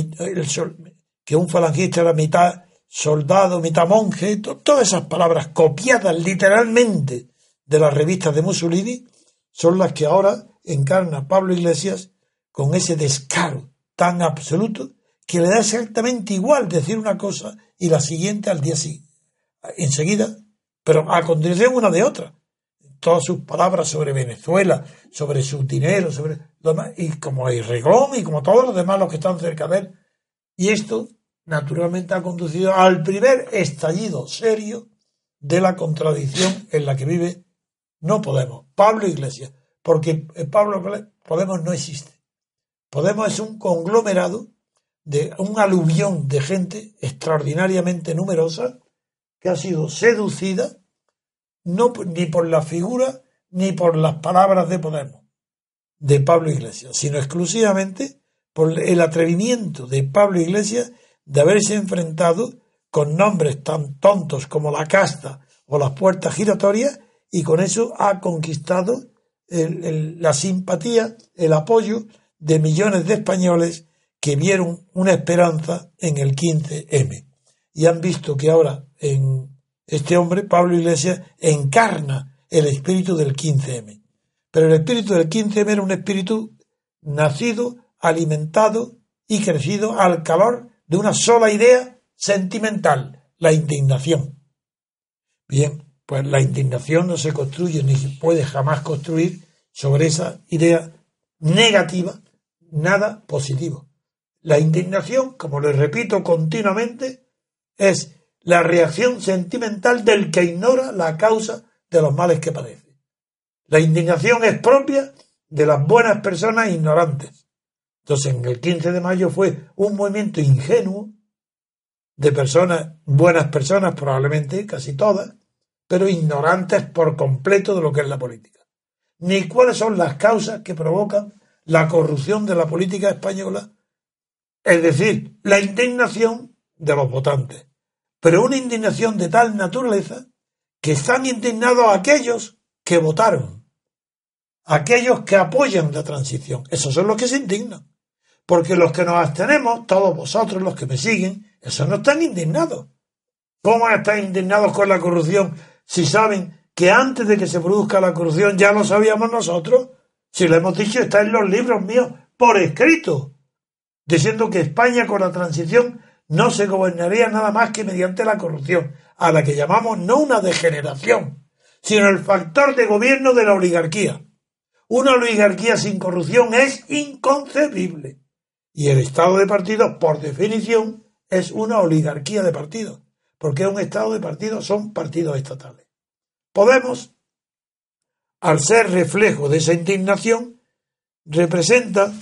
el, que un falangista era mitad soldado, mitad monje, to, todas esas palabras copiadas literalmente de las revistas de Mussolini son las que ahora encarna Pablo Iglesias con ese descaro tan absoluto que le da exactamente igual decir una cosa y la siguiente al día siguiente, enseguida, pero a continuación una de otra. Todas sus palabras sobre Venezuela, sobre su dinero, sobre lo demás, y como Errejón y como todos los demás los que están cerca de él. Y esto, naturalmente, ha conducido al primer estallido serio de la contradicción en la que vive no Podemos, Pablo Iglesias, porque Pablo Podemos no existe. Podemos es un conglomerado de un aluvión de gente extraordinariamente numerosa que ha sido seducida no ni por la figura ni por las palabras de Podemos, de Pablo Iglesias, sino exclusivamente por el atrevimiento de Pablo Iglesias de haberse enfrentado con nombres tan tontos como la casta o las puertas giratorias, y con eso ha conquistado el, el, la simpatía, el apoyo de millones de españoles que vieron una esperanza en el quince eme y han visto que ahora en este hombre, Pablo Iglesias, encarna el espíritu del quince eme. Pero el espíritu del quince eme era un espíritu nacido, alimentado y crecido al calor de una sola idea sentimental, la indignación. Bien, pues la indignación no se construye ni se puede jamás construir sobre esa idea negativa, nada positivo. La indignación, como le repito continuamente, es la reacción sentimental del que ignora la causa de los males que padece. La indignación es propia de las buenas personas ignorantes. Entonces, en el quince de mayo fue un movimiento ingenuo de personas, buenas personas probablemente, casi todas, pero ignorantes por completo de lo que es la política. Ni cuáles son las causas que provocan la corrupción de la política española, es decir, la indignación de los votantes. Pero una indignación de tal naturaleza que están indignados aquellos que votaron, aquellos que apoyan la transición. Esos son los que se indignan. Porque los que nos abstenemos, todos vosotros, los que me siguen, esos no están indignados. ¿Cómo están indignados con la corrupción si saben que antes de que se produzca la corrupción ya lo sabíamos nosotros? Si lo hemos dicho, está en los libros míos por escrito, diciendo que España con la transición no se gobernaría nada más que mediante la corrupción, a la que llamamos no una degeneración, sino el factor de gobierno de la oligarquía. Una oligarquía sin corrupción es inconcebible. Y el estado de partidos, por definición, es una oligarquía de partidos, porque es un estado de partidos, son partidos estatales. Podemos, al ser reflejo de esa indignación, representa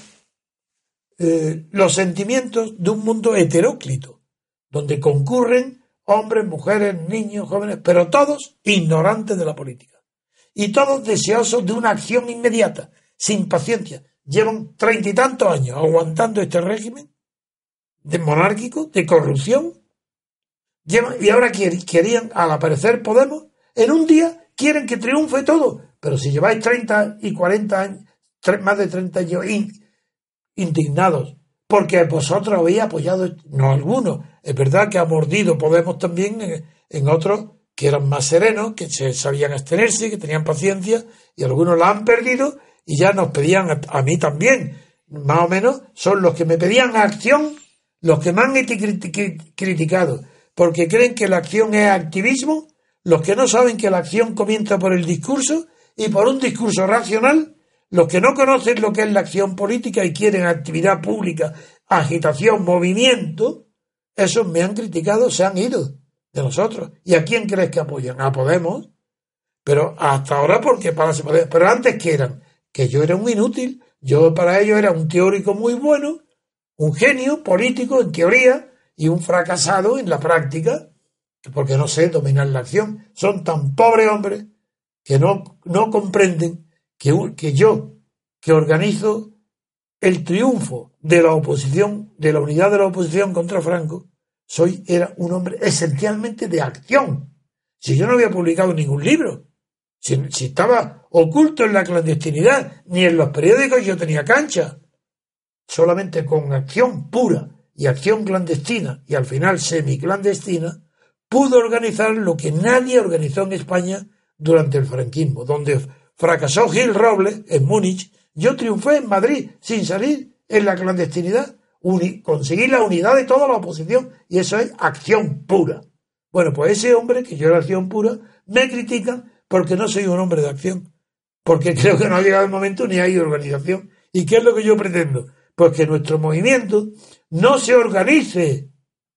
eh, los sentimientos de un mundo heteróclito, donde concurren hombres, mujeres, niños, jóvenes, pero todos ignorantes de la política. Y todos deseosos de una acción inmediata, sin paciencia. Llevan treinta y tantos años aguantando este régimen de monárquico, de corrupción. Llevan, y ahora querían, al aparecer Podemos, en un día quieren que triunfe todo. Pero si lleváis treinta y cuarenta años, más de treinta años indignados, porque vosotros habéis apoyado, no algunos, es verdad que ha mordido Podemos también en, en otros que eran más serenos, que se sabían abstenerse, que tenían paciencia, y algunos la han perdido y ya nos pedían, a, a mí también, más o menos, son los que me pedían acción, los que me han criticado, porque creen que la acción es activismo, los que no saben que la acción comienza por el discurso y por un discurso racional, los que no conocen lo que es la acción política y quieren actividad pública, agitación, movimiento, esos me han criticado, se han ido de nosotros. ¿Y a quién crees que apoyan? A Podemos. Pero hasta ahora porque para se Podemos. Pero antes que eran, que yo era un inútil, yo para ellos era un teórico muy bueno, un genio político en teoría y un fracasado en la práctica, porque no sé dominar la acción. Son tan pobres hombres que no, no comprenden que, que yo, que organizo el triunfo de la oposición, de la unidad de la oposición contra Franco, soy, era un hombre esencialmente de acción. Si yo no había publicado ningún libro, si, si estaba oculto en la clandestinidad, ni en los periódicos yo tenía cancha, solamente con acción pura y acción clandestina, y al final semiclandestina, pudo organizar lo que nadie organizó en España durante el franquismo, donde fracasó Gil Robles en Múnich, yo triunfé en Madrid sin salir en la clandestinidad, uni, conseguí la unidad de toda la oposición, y eso es acción pura. Bueno, pues ese hombre, que yo era acción pura, me critican porque no soy un hombre de acción, porque creo que no ha llegado el momento ni hay organización. ¿Y qué es lo que yo pretendo? Pues que nuestro movimiento no se organice,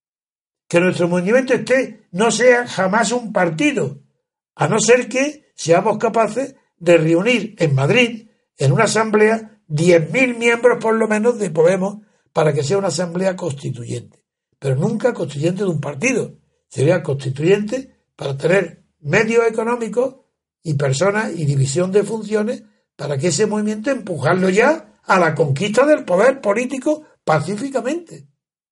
que nuestro movimiento esté, no sea jamás un partido, a no ser que seamos capaces de reunir en Madrid, en una asamblea, diez mil miembros por lo menos de Podemos, para que sea una asamblea constituyente. Pero nunca constituyente de un partido. Sería constituyente para tener medios económicos y personas y división de funciones para que ese movimiento empujarlo ya a la conquista del poder político pacíficamente.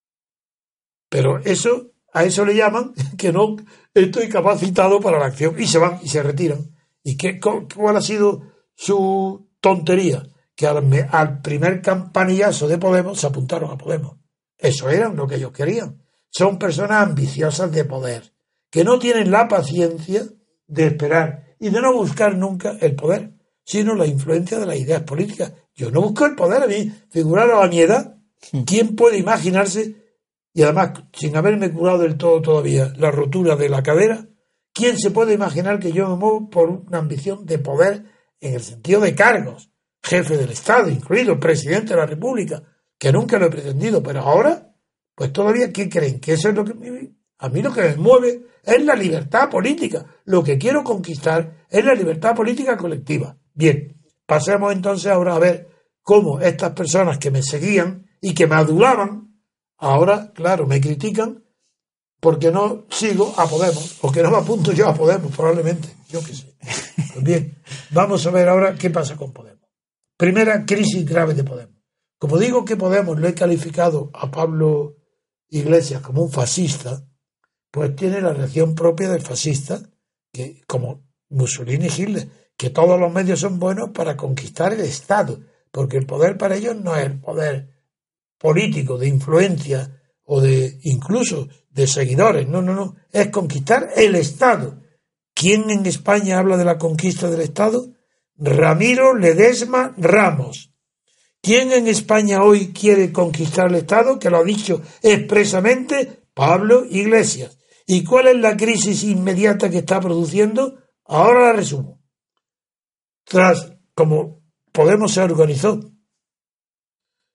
Pero eso, a eso le llaman que no estoy capacitado para la acción, y se van y se retiran. ¿Y qué, cuál ha sido su tontería? Que al, al primer campanillazo de Podemos se apuntaron a Podemos. Eso era lo que ellos querían. Son personas ambiciosas de poder, que no tienen la paciencia de esperar y de no buscar nunca el poder, sino la influencia de las ideas políticas. Yo no busco el poder, a mí, figuraros a mi edad, ¿quién puede imaginarse? Y además, sin haberme curado del todo todavía la rotura de la cadera, ¿quién se puede imaginar que yo me muevo por una ambición de poder en el sentido de cargos? Jefe del Estado, incluido presidente de la República, que nunca lo he pretendido, pero ahora, pues todavía, ¿qué creen? Que eso es lo que me, a mí lo que me mueve es la libertad política. Lo que quiero conquistar es la libertad política colectiva. Bien, pasemos entonces ahora a ver cómo estas personas que me seguían y que me adulaban, ahora, claro, me critican porque no sigo a Podemos, o que no me apunto yo a Podemos, probablemente, yo qué sé. Pues bien, vamos a ver ahora qué pasa con Podemos. Primera crisis grave de Podemos. Como digo que Podemos lo he calificado a Pablo Iglesias como un fascista, pues tiene la reacción propia del fascista, que como Mussolini y Hitler, que todos los medios son buenos para conquistar el Estado, porque el poder para ellos no es el poder político, de influencia o de incluso de seguidores, no, no, no, es conquistar el Estado. ¿Quién en España habla de la conquista del Estado? Ramiro Ledesma Ramos. ¿Quién en España hoy quiere conquistar el Estado? Que lo ha dicho expresamente Pablo Iglesias. ¿Y cuál es la crisis inmediata que está produciendo? Ahora la resumo. Tras, como Podemos se organizó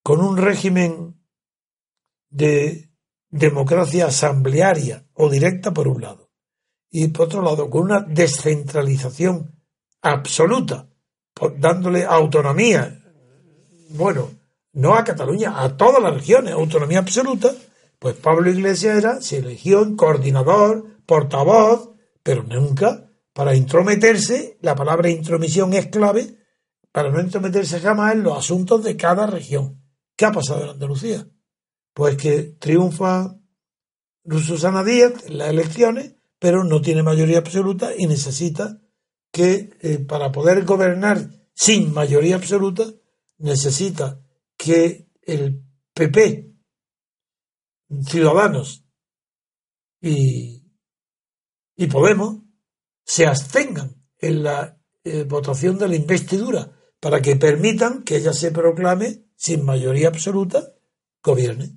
con un régimen de democracia asamblearia o directa por un lado, y por otro lado con una descentralización absoluta, por, dándole autonomía, bueno, no a Cataluña, a todas las regiones, autonomía absoluta, pues Pablo Iglesias era, se eligió en coordinador, portavoz, pero nunca para intrometerse. La palabra intromisión es clave para no intrometerse jamás en los asuntos de cada región. ¿Qué ha pasado en Andalucía? Pues que triunfa Susana Díaz en las elecciones, pero no tiene mayoría absoluta y necesita que, eh, para poder gobernar sin mayoría absoluta, necesita que el P P, Ciudadanos y, y Podemos se abstengan en la eh, votación de la investidura para que permitan que ella se proclame sin mayoría absoluta, gobierne.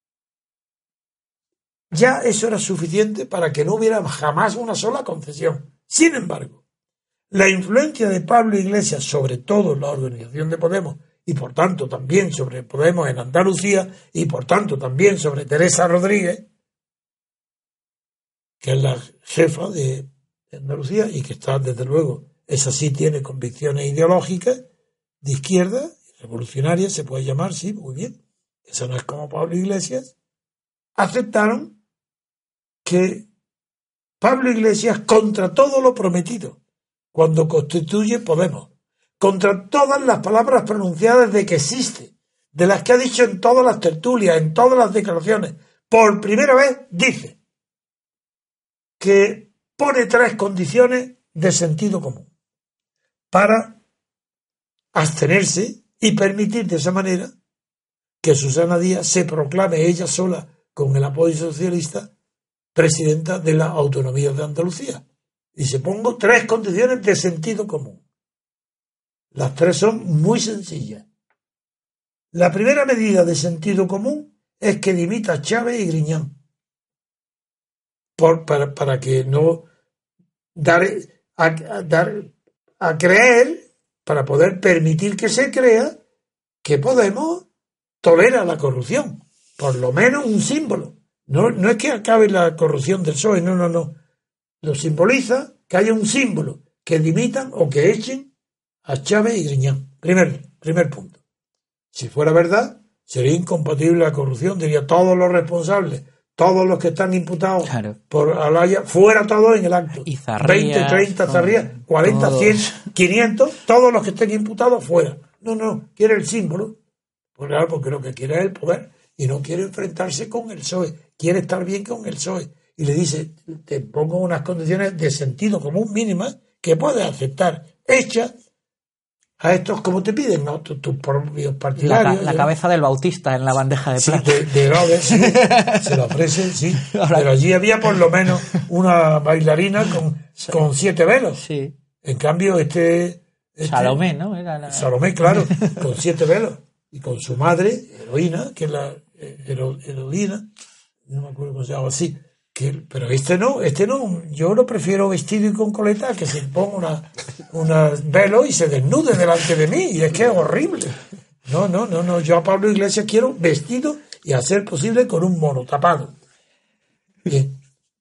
Ya eso era suficiente para que no hubiera jamás una sola concesión. Sin embargo, la influencia de Pablo Iglesias, sobre todo en la organización de Podemos, y por tanto también sobre Podemos en Andalucía, y por tanto también sobre Teresa Rodríguez, que es la jefa de Andalucía y que está, desde luego, esa sí tiene convicciones ideológicas de izquierda, revolucionarias, se puede llamar, sí, muy bien, eso no es como Pablo Iglesias, aceptaron que Pablo Iglesias, contra todo lo prometido, cuando constituye Podemos, contra todas las palabras pronunciadas de que existe, de las que ha dicho en todas las tertulias, en todas las declaraciones, por primera vez dice que pone tres condiciones de sentido común para abstenerse y permitir de esa manera que Susana Díaz se proclame ella sola, con el apoyo socialista, presidenta de la autonomía de Andalucía. Y se pongo tres condiciones de sentido común. Las tres son muy sencillas. La primera medida de sentido común es que dimita a Chávez y Griñán. Por, para, para que no dar a, a, dar a creer, para poder permitir que se crea que Podemos tolera la corrupción. Por lo menos un símbolo. No, no es que acabe la corrupción del P S O E, no, no, no. Lo simboliza que haya un símbolo, que dimitan o que echen a Chávez y Griñán. Primer, primer punto. Si fuera verdad, sería incompatible la corrupción, diría todos los responsables, todos los que están imputados claro. por Alaya, fuera todos en el acto. Y Zarrías, veinte, treinta Zarrías, cuarenta, todos. cien, quinientos, todos los que estén imputados fuera. No, no, quiere el símbolo. Pues claro, porque lo que quiere es el poder y no quiere enfrentarse con el P S O E, quiere estar bien con el P S O E. Y le dice, te pongo unas condiciones de sentido común mínimas que puedes aceptar, hechas a estos como te piden, ¿no? Tus, tus propios partidarios. La, la cabeza del Bautista en la bandeja de plata. Sí, de, de Herodes, sí, se lo ofrecen, sí. Ahora, pero allí había por lo menos una bailarina con, con siete velos. Sí. En cambio, este, este Salomé, ¿no? Era la... Salomé, claro, con siete velos. Y con su madre, heroína, que es la hero, heroína, no me acuerdo cómo se llama así. Que, pero este no, este no, yo lo prefiero vestido y con coleta que se ponga una, una velo y se desnude delante de mí, y es que es horrible. No, no, no, no, yo a Pablo Iglesias quiero vestido y a ser posible con un mono tapado. Bien.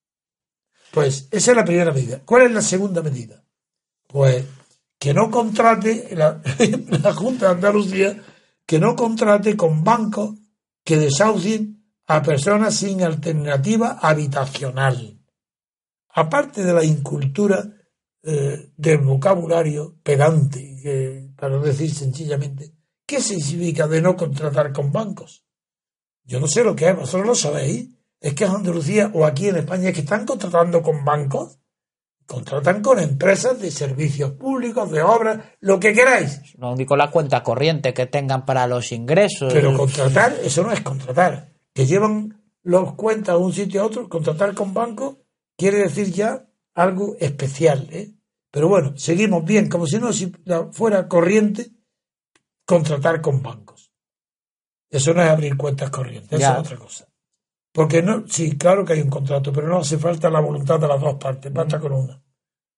Pues esa es la primera medida. ¿Cuál es la segunda medida? Pues que no contrate la, la Junta de Andalucía, que no contrate con bancos que desahucien a personas sin alternativa habitacional. Aparte de la incultura eh, del vocabulario pedante, eh, para no decir sencillamente, ¿qué significa de no contratar con bancos? Yo no sé lo que es, vosotros lo sabéis. Es que en Andalucía o aquí en España es que están contratando con bancos, contratan con empresas de servicios públicos, de obras, lo que queráis. No digo la cuenta corriente que tengan para los ingresos. Pero contratar, eso no es contratar. Que llevan los cuentas a un sitio a otro, contratar con bancos quiere decir ya algo especial, ¿eh? Pero bueno, seguimos bien, como si no si fuera corriente contratar con bancos. Eso no es abrir cuentas corrientes, eso es otra cosa. Porque no, sí, claro que hay un contrato, pero no hace falta la voluntad de las dos partes, basta con una.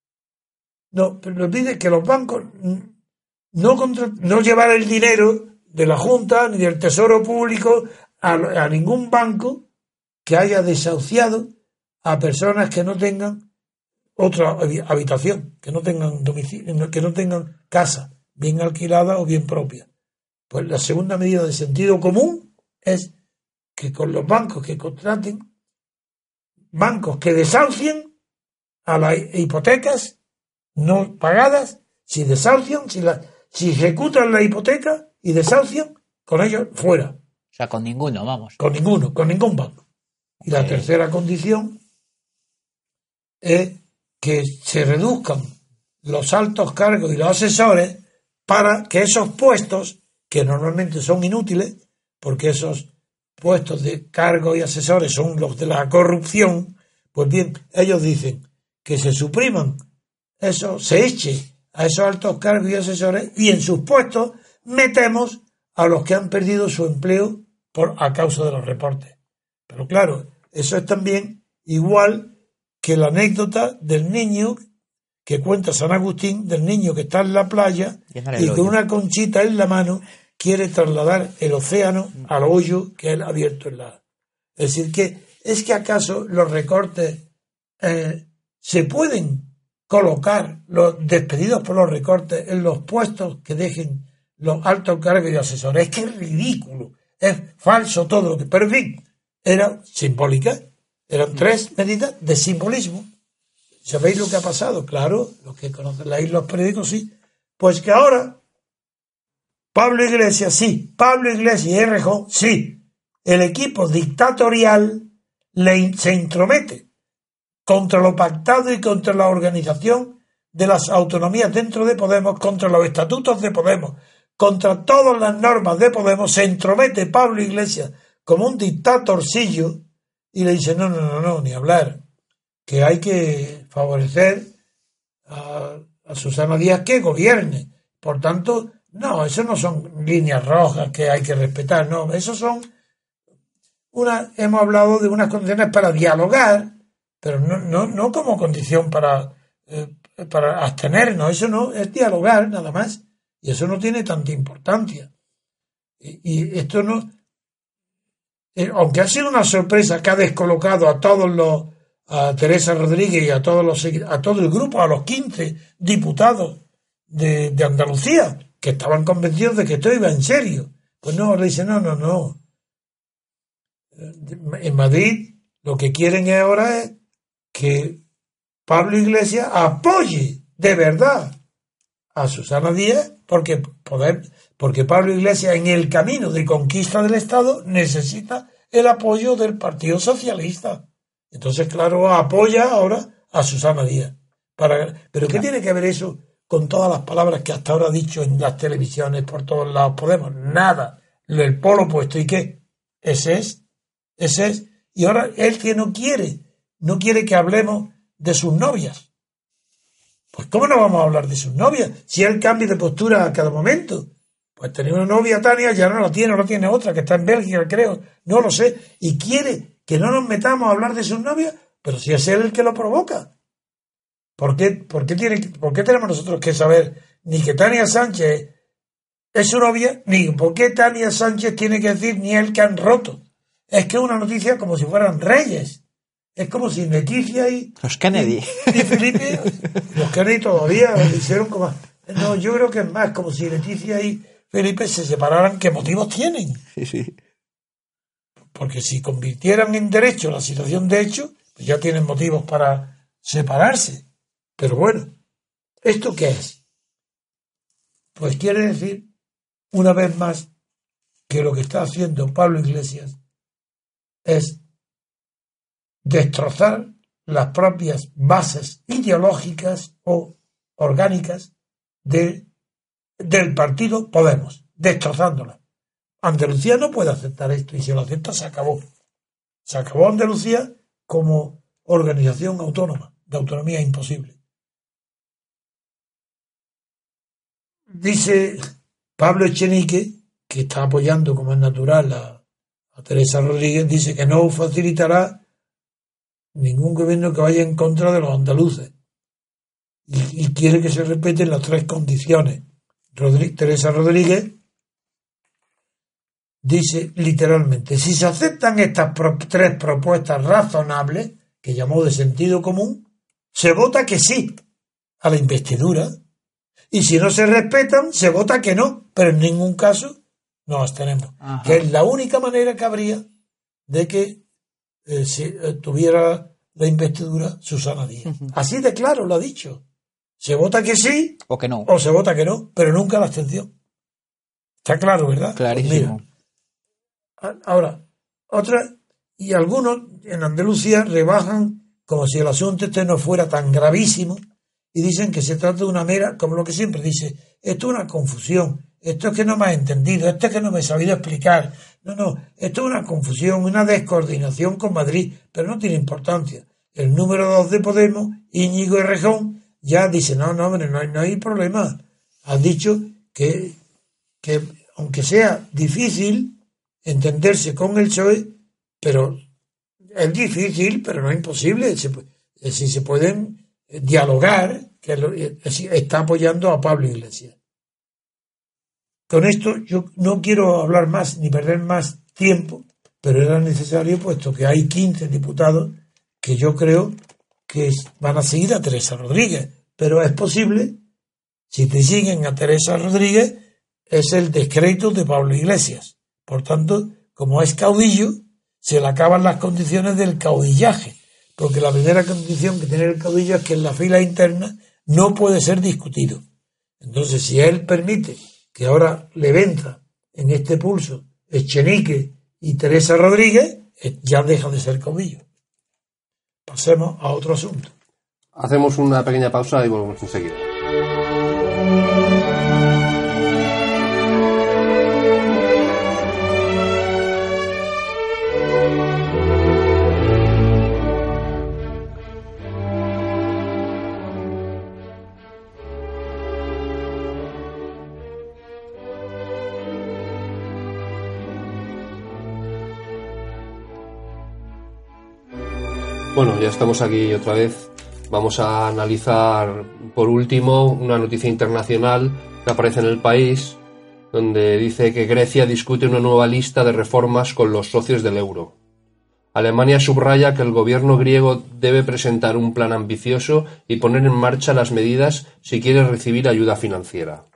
No, pero nos pide que los bancos no, contra, no llevar el dinero de la Junta ni del Tesoro Público a, a ningún banco que haya desahuciado a personas que no tengan otra habitación, que no tengan domicilio, que no tengan casa bien alquilada o bien propia. Pues la segunda medida de sentido común es que con los bancos que contraten, bancos que desahucien a las hipotecas no pagadas, si desahucian, si, la, si ejecutan la hipoteca y desahucian, con ellos fuera. O sea, con ninguno, vamos. Con ninguno, con ningún banco. Y Okay. la tercera condición es que se reduzcan los altos cargos y los asesores para que esos puestos, que normalmente son inútiles, porque esos puestos de cargos y asesores son los de la corrupción, pues bien, ellos dicen que se supriman eso, se eche a esos altos cargos y asesores y en sus puestos metemos a los que han perdido su empleo por a causa de los recortes. Pero claro, eso es también igual que la anécdota del niño que cuenta San Agustín, del niño que está en la playa y con una conchita en la mano quiere trasladar el océano al hoyo que él ha abierto en la... Es decir, que es que acaso los recortes eh, se pueden colocar, los despedidos por los recortes, en los puestos que dejen los altos cargos y asesores. Es que es ridículo, es falso todo lo que... Pero en fin, era simbólica, eran tres medidas de simbolismo. ¿Sabéis lo que ha pasado? Claro, los que conocen la isla, los periódicos, sí. Pues que ahora Pablo Iglesias, sí, Pablo Iglesias y Errejón, sí, el equipo dictatorial le, se intromete contra lo pactado y contra la organización de las autonomías dentro de Podemos, contra los estatutos de Podemos, contra todas las normas de Podemos, se entromete Pablo Iglesias como un dictatorcillo y le dice, no, no, no, no, ni hablar, que hay que favorecer a, a Susana Díaz que gobierne. Por tanto, no, eso no son líneas rojas que hay que respetar, no, eso son una, hemos hablado de unas condiciones para dialogar, pero no, no, no como condición para, eh, para abstenernos, eso no, es dialogar nada más, y eso no tiene tanta importancia. Y, y esto no, eh, aunque ha sido una sorpresa que ha descolocado a todos los, a Teresa Rodríguez y a todos los, a todo el grupo, a los quince diputados de, de Andalucía, que estaban convencidos de que esto iba en serio. Pues no, le dicen, no, no, no. En Madrid lo que quieren ahora es que Pablo Iglesias apoye de verdad a Susana Díaz, porque, poder, porque Pablo Iglesias en el camino de conquista del Estado necesita el apoyo del Partido Socialista. Entonces, claro, apoya ahora a Susana Díaz. Para, ¿Pero qué tiene que ver eso con todas las palabras que hasta ahora ha dicho en las televisiones por todos lados? Podemos, nada. El polo opuesto. ¿Y qué? Ese es. Ese es. Y ahora él que no quiere, no quiere que hablemos de sus novias. Pues ¿cómo no vamos a hablar de sus novias? Si él cambia de postura a cada momento. Pues tenía una novia, Tania, ya no la tiene, ahora tiene otra que está en Bélgica, creo. No lo sé. Y quiere que no nos metamos a hablar de sus novias, pero si es él el que lo provoca. ¿Por qué, por qué, tiene, por qué tenemos nosotros que saber ni que Tania Sánchez es su novia, ni por qué Tania Sánchez tiene que decir ni él que han roto? Es que es una noticia como si fueran reyes. Es como si Leticia y... Los Kennedy. Y, y Felipe... Los Kennedy todavía lo hicieron como... No, yo creo que es más como si Leticia y Felipe se separaran. ¿Qué motivos tienen? Sí, sí. Porque si convirtieran en derecho la situación de hecho, pues ya tienen motivos para separarse. Pero bueno, ¿esto qué es? Pues quiere decir, una vez más, que lo que está haciendo Pablo Iglesias es destrozar las propias bases ideológicas o orgánicas de, del partido Podemos, destrozándolas. Andalucía no puede aceptar esto y si lo acepta se acabó. Se acabó Andalucía como organización autónoma, de autonomía imposible. Dice Pablo Echenique, que está apoyando como es natural a, a Teresa Rodríguez, dice que no facilitará ningún gobierno que vaya en contra de los andaluces y, y quiere que se respeten las tres condiciones. Rodríguez, Teresa Rodríguez dice literalmente, si se aceptan estas pro- tres propuestas razonables, que llamó de sentido común, se vota que sí a la investidura, y si no se respetan, se vota que no, pero en ningún caso nos abstenemos. Ajá. Que es la única manera que habría de que eh, si, eh, tuviera la investidura Susana Díaz. Uh-huh. Así de claro lo ha dicho. Se vota que sí o que no, o se vota que no, pero nunca la abstención. Está claro, ¿verdad? Clarísimo. Pues mira, ahora, otra, y algunos en Andalucía rebajan como si el asunto este no fuera tan gravísimo y dicen que se trata de una mera, como lo que siempre dice, esto es una confusión, esto es que no me has entendido, esto es que no me he sabido explicar. No, no, esto es una confusión, una descoordinación con Madrid, pero no tiene importancia. El número dos de Podemos, Íñigo Errejón, ya dice, no, no, hombre, no hay, no hay problema. Han dicho que, que aunque sea difícil entenderse con el P S O E, pero es difícil, pero no es imposible. Si se, si se pueden dialogar, que lo, está apoyando a Pablo Iglesias. Con esto yo no quiero hablar más ni perder más tiempo, pero era necesario puesto que hay quince diputados que yo creo que van a seguir a Teresa Rodríguez, pero es posible, si te siguen a Teresa Rodríguez, es el descrédito de Pablo Iglesias. Por tanto, como es caudillo, se le acaban las condiciones del caudillaje, porque la primera condición que tiene el caudillo es que en la fila interna no puede ser discutido. Entonces, si él permite que ahora le venza en este pulso Echenique y Teresa Rodríguez, ya deja de ser caudillo. Pasemos a otro asunto. Hacemos una pequeña pausa y volvemos enseguida. Bueno, ya estamos aquí otra vez. Vamos a analizar, por último, una noticia internacional que aparece en El País, donde dice que Grecia discute una nueva lista de reformas con los socios del euro. Alemania subraya que el gobierno griego debe presentar un plan ambicioso y poner en marcha las medidas si quiere recibir ayuda financiera.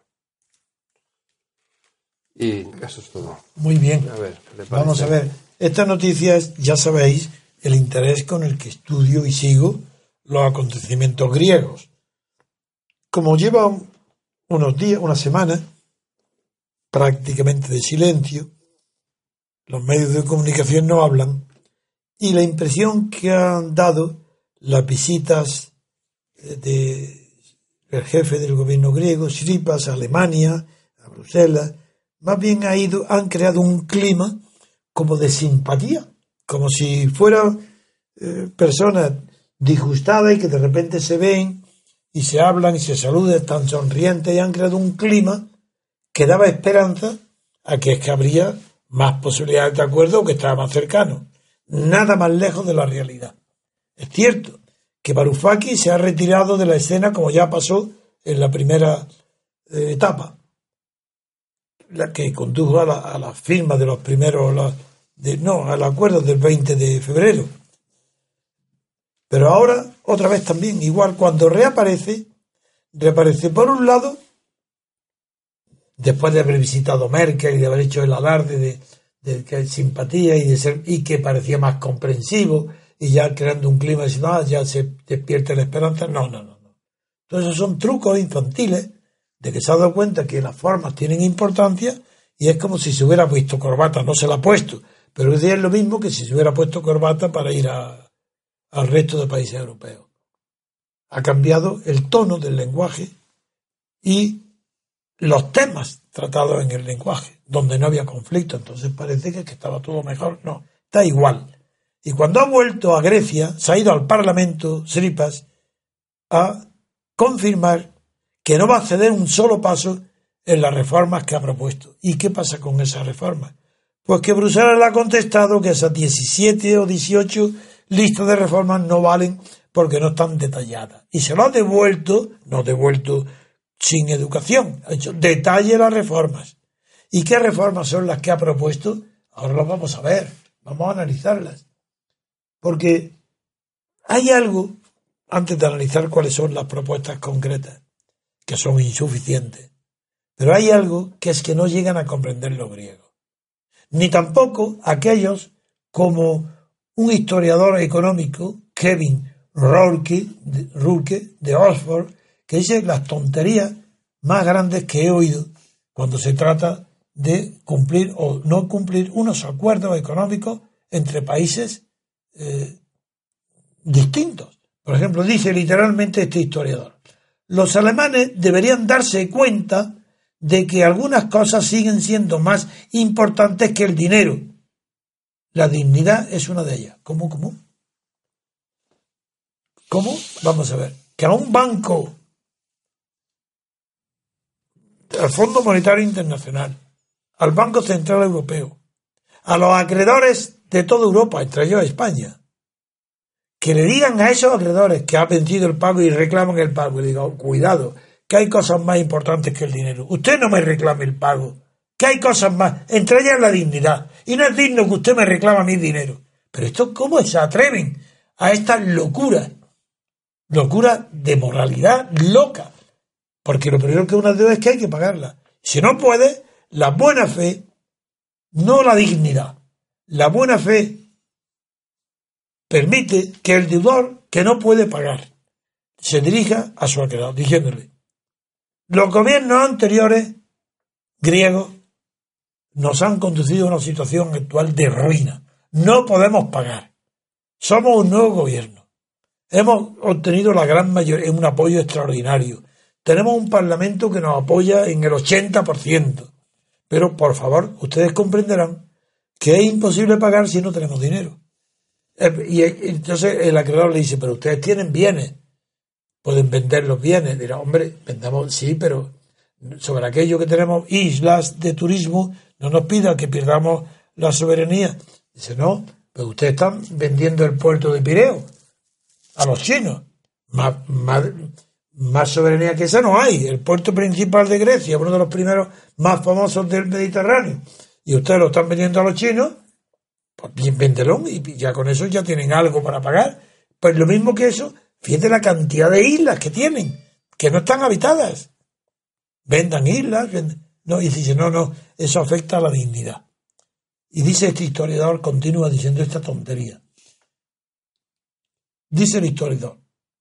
Y eso es todo. Muy bien. A ver, ¿le parece? Vamos a ver. Esta noticia es, ya sabéis, el interés con el que estudio y sigo los acontecimientos griegos. Como lleva unos días, una semana, prácticamente de silencio, los medios de comunicación no hablan, y la impresión que han dado las visitas de, del jefe del gobierno griego, Tsipras, a Alemania, a Bruselas, más bien ha ido, han creado un clima como de simpatía, como si fueran eh, personas disgustadas y que de repente se ven y se hablan y se saludan, están sonrientes, y han creado un clima que daba esperanza a que es que habría más posibilidades de acuerdo o que estaba más cercano. Nada más lejos de la realidad. Es cierto que Varoufakis se ha retirado de la escena como ya pasó en la primera eh, etapa, la que condujo a la, a la firma de los primeros... La, De, no, al acuerdo del veinte de febrero. Pero ahora, otra vez también, igual, cuando reaparece, reaparece por un lado, después de haber visitado Merkel y de haber hecho el alarde de, de que hay simpatía y de ser, y que parecía más comprensivo, y ya creando un clima de ah, ya se despierta la esperanza. No, no, no, no. Entonces esos son trucos infantiles de que se ha dado cuenta que las formas tienen importancia, y es como si se hubiera puesto corbata, no se la ha puesto. Pero es lo mismo que si se hubiera puesto corbata para ir a, al resto de países europeos. Ha cambiado el tono del lenguaje y los temas tratados en el lenguaje, donde no había conflicto. Entonces parece que, que estaba todo mejor. No, está igual. Y cuando ha vuelto a Grecia, se ha ido al Parlamento, Tsipras, a confirmar que no va a ceder un solo paso en las reformas que ha propuesto. ¿Y qué pasa con esas reformas? Pues que Bruselas le ha contestado que esas diecisiete o dieciocho listas de reformas no valen porque no están detalladas. Y se lo ha devuelto, no devuelto sin educación, ha dicho detalle las reformas. ¿Y qué reformas son las que ha propuesto? Ahora las vamos a ver, vamos a analizarlas. Porque hay algo, antes de analizar cuáles son las propuestas concretas, que son insuficientes, pero hay algo que es que no llegan a comprender los griegos. Ni tampoco aquellos como un historiador económico, Kevin Rourke, Rourke de Oxford, que dice las tonterías más grandes que he oído cuando se trata de cumplir o no cumplir unos acuerdos económicos entre países eh, distintos. Por ejemplo, dice literalmente este historiador: los alemanes deberían darse cuenta de que algunas cosas siguen siendo más importantes que el dinero. La dignidad es una de ellas. ¿Cómo, cómo? ¿Cómo? Vamos a ver. Que a un banco, al Fondo Monetario Internacional, al Banco Central Europeo, a los acreedores de toda Europa, entre ellos España, que le digan a esos acreedores que ha vencido el pago y reclaman el pago, y le digan, cuidado, que hay cosas más importantes que el dinero. Usted no me reclame el pago, que hay cosas más, entre ellas la dignidad. Y no es digno que usted me reclame mi dinero. Pero esto, ¿cómo se atreven a estas locuras? Locura de moralidad loca. Porque lo primero que una deuda es que hay que pagarla. Si no puede, la buena fe, no la dignidad, la buena fe permite que el deudor que no puede pagar se dirija a su acreedor diciéndole: los gobiernos anteriores griegos nos han conducido a una situación actual de ruina. No podemos pagar. Somos un nuevo gobierno. Hemos obtenido la gran mayoría, un apoyo extraordinario. Tenemos un parlamento que nos apoya en el ochenta por ciento. Pero, por favor, ustedes comprenderán que es imposible pagar si no tenemos dinero. Y entonces el acreedor le dice: pero ustedes tienen bienes, pueden vender los bienes. Dirá: hombre, vendamos, sí, pero sobre aquello que tenemos, islas de turismo, no nos pida que perdamos la soberanía. Dice: no, pero ustedes están vendiendo el puerto de Pireo a los chinos. Más, más, más soberanía que esa no hay. El puerto principal de Grecia, uno de los primeros más famosos del Mediterráneo, y ustedes lo están vendiendo a los chinos, pues bien, véndelo, y ya con eso ya tienen algo para pagar. Pues lo mismo que eso, fíjate la cantidad de islas que tienen, que no están habitadas. Vendan islas, vendan. No, y dice: no, no, eso afecta a la dignidad. Y dice este historiador, continúa diciendo esta tontería. Dice el historiador: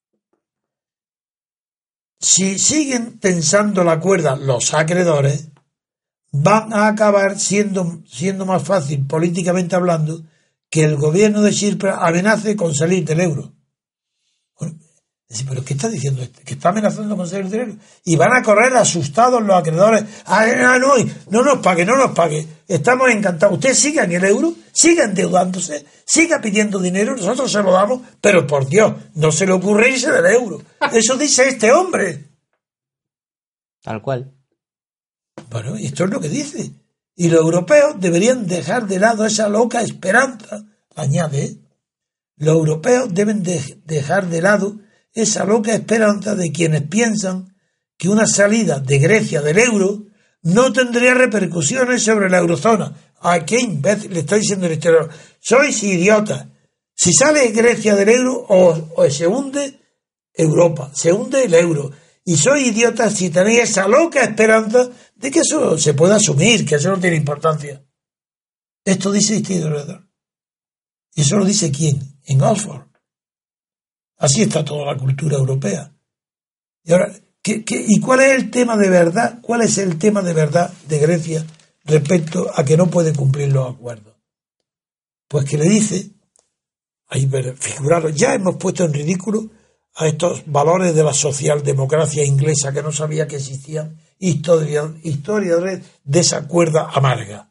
si siguen tensando la cuerda los acreedores, van a acabar siendo, siendo más fácil, políticamente hablando, que el gobierno de Chipre amenace con salir del euro. Bueno, ¿pero qué está diciendo este? Que está amenazando con salir del euro. Y van a correr asustados los acreedores. Ah, no, no nos pague, no nos pague. Estamos encantados. Usted siga en el euro, siga endeudándose, siga pidiendo dinero, nosotros se lo damos, pero por Dios, no se le ocurre irse del euro. Eso dice este hombre. Tal cual. Bueno, esto es lo que dice. Y los europeos deberían dejar de lado esa loca esperanza, añade. Los europeos deben de dejar de lado esa loca esperanza de quienes piensan que una salida de Grecia del euro no tendría repercusiones sobre la eurozona. ¿A qué imbécil le está diciendo el exterior? Sois idiotas. Si sale Grecia del euro, o, o se hunde Europa, se hunde el euro. Y sois idiotas si tenéis esa loca esperanza de que eso se pueda asumir, que eso no tiene importancia. Esto dice este historiador. ¿Y eso lo dice quién? En Oxford. Así está toda la cultura europea. Y ahora, ¿qué, qué, ¿y cuál es el tema de verdad? ¿Cuál es el tema de verdad de Grecia respecto a que no puede cumplir los acuerdos? Pues que le dice, ahí figuraros, ya hemos puesto en ridículo a estos valores de la socialdemocracia inglesa que no sabía que existían, historiadores de esa cuerda amarga.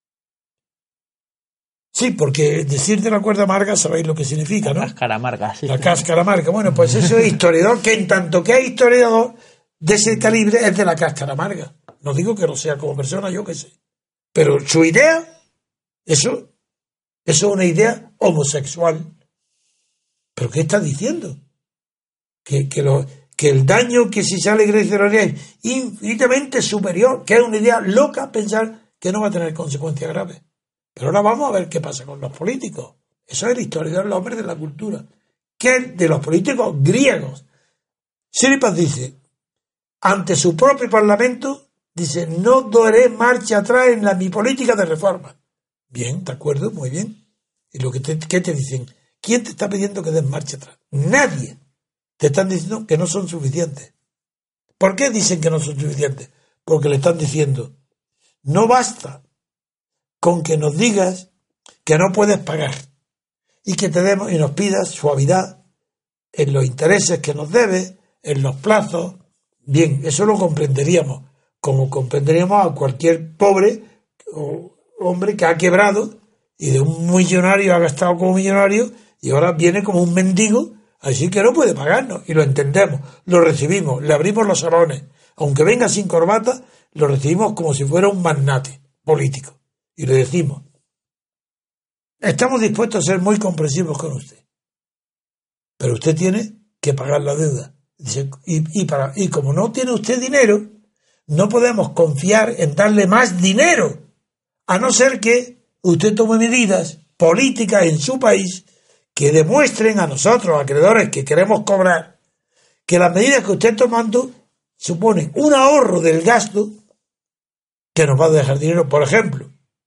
Sí, porque decir de la cuerda amarga sabéis lo que significa, ¿no? La cáscara amarga, sí. La cáscara amarga. Bueno, pues eso es historiador, que en tanto que hay historiador de ese calibre es de la cáscara amarga. No digo que lo sea como persona, yo qué sé. Pero su idea, eso, eso es una idea homosexual. ¿Pero qué está diciendo? Que, que, lo, que el daño que si sale Grecia es infinitamente superior, que es una idea loca pensar que no va a tener consecuencias graves. Pero ahora vamos a ver qué pasa con los políticos. Eso es el historiador, el hombre de la cultura. ¿Qué de los políticos griegos? Siripas dice, ante su propio parlamento, dice, no daré marcha atrás en la, mi política de reforma. Bien, ¿de acuerdo? Muy bien. ¿Y lo que te, qué te dicen? ¿Quién te está pidiendo que des marcha atrás? Nadie. Te están diciendo que no son suficientes. ¿Por qué dicen que no son suficientes? Porque le están diciendo, no basta con que nos digas que no puedes pagar y que te demos y nos pidas suavidad en los intereses que nos debes, en los plazos. Bien, eso lo comprenderíamos, como comprenderíamos a cualquier pobre o hombre que ha quebrado y de un millonario ha gastado como millonario y ahora viene como un mendigo, así que no puede pagarnos, y lo entendemos, lo recibimos, le abrimos los salones, aunque venga sin corbata, lo recibimos como si fuera un magnate político, y le decimos, estamos dispuestos a ser muy comprensivos con usted, pero usted tiene que pagar la deuda. Dice, y, y, para, y como no tiene usted dinero, no podemos confiar en darle más dinero, a no ser que usted tome medidas políticas en su país que demuestren a nosotros, acreedores que queremos cobrar, que las medidas que usted está tomando suponen un ahorro del gasto que nos va a dejar dinero. Por ejemplo,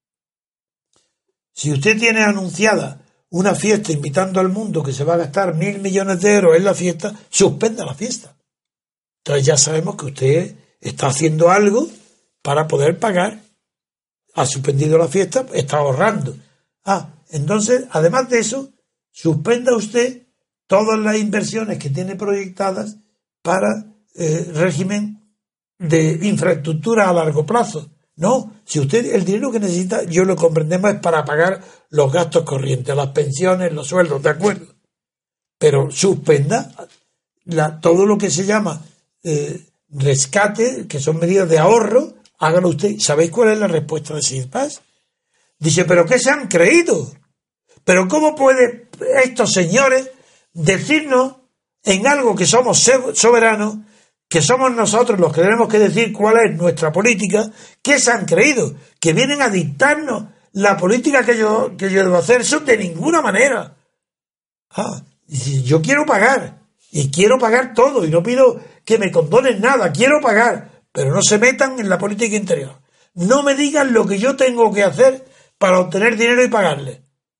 si usted tiene anunciada una fiesta invitando al mundo que se va a gastar mil millones de euros en la fiesta, suspenda la fiesta. Entonces ya sabemos que usted está haciendo algo para poder pagar. Ha suspendido la fiesta, está ahorrando. Ah, entonces, además de eso, suspenda usted todas las inversiones que tiene proyectadas para eh, régimen de infraestructura a largo plazo. No, si usted el dinero que necesita, yo lo comprendemos, es para pagar los gastos corrientes, las pensiones, los sueldos, de acuerdo. Pero suspenda la, todo lo que se llama eh, rescate, que son medidas de ahorro, hágalo usted. ¿Sabéis cuál es la respuesta de Siripas? Dice, ¿pero qué se han creído? ¿Pero cómo puede estos señores decirnos en algo que somos soberanos, que somos nosotros los que tenemos que decir cuál es nuestra política? ¿Qué se han creído? Que vienen a dictarnos la política que yo, que yo debo hacer. Eso de ninguna manera. Ah, yo quiero pagar, y quiero pagar todo, y no pido que me condonen nada, quiero pagar, pero no se metan en la política interior. No me digan lo que yo tengo que hacer para obtener dinero y pagarle.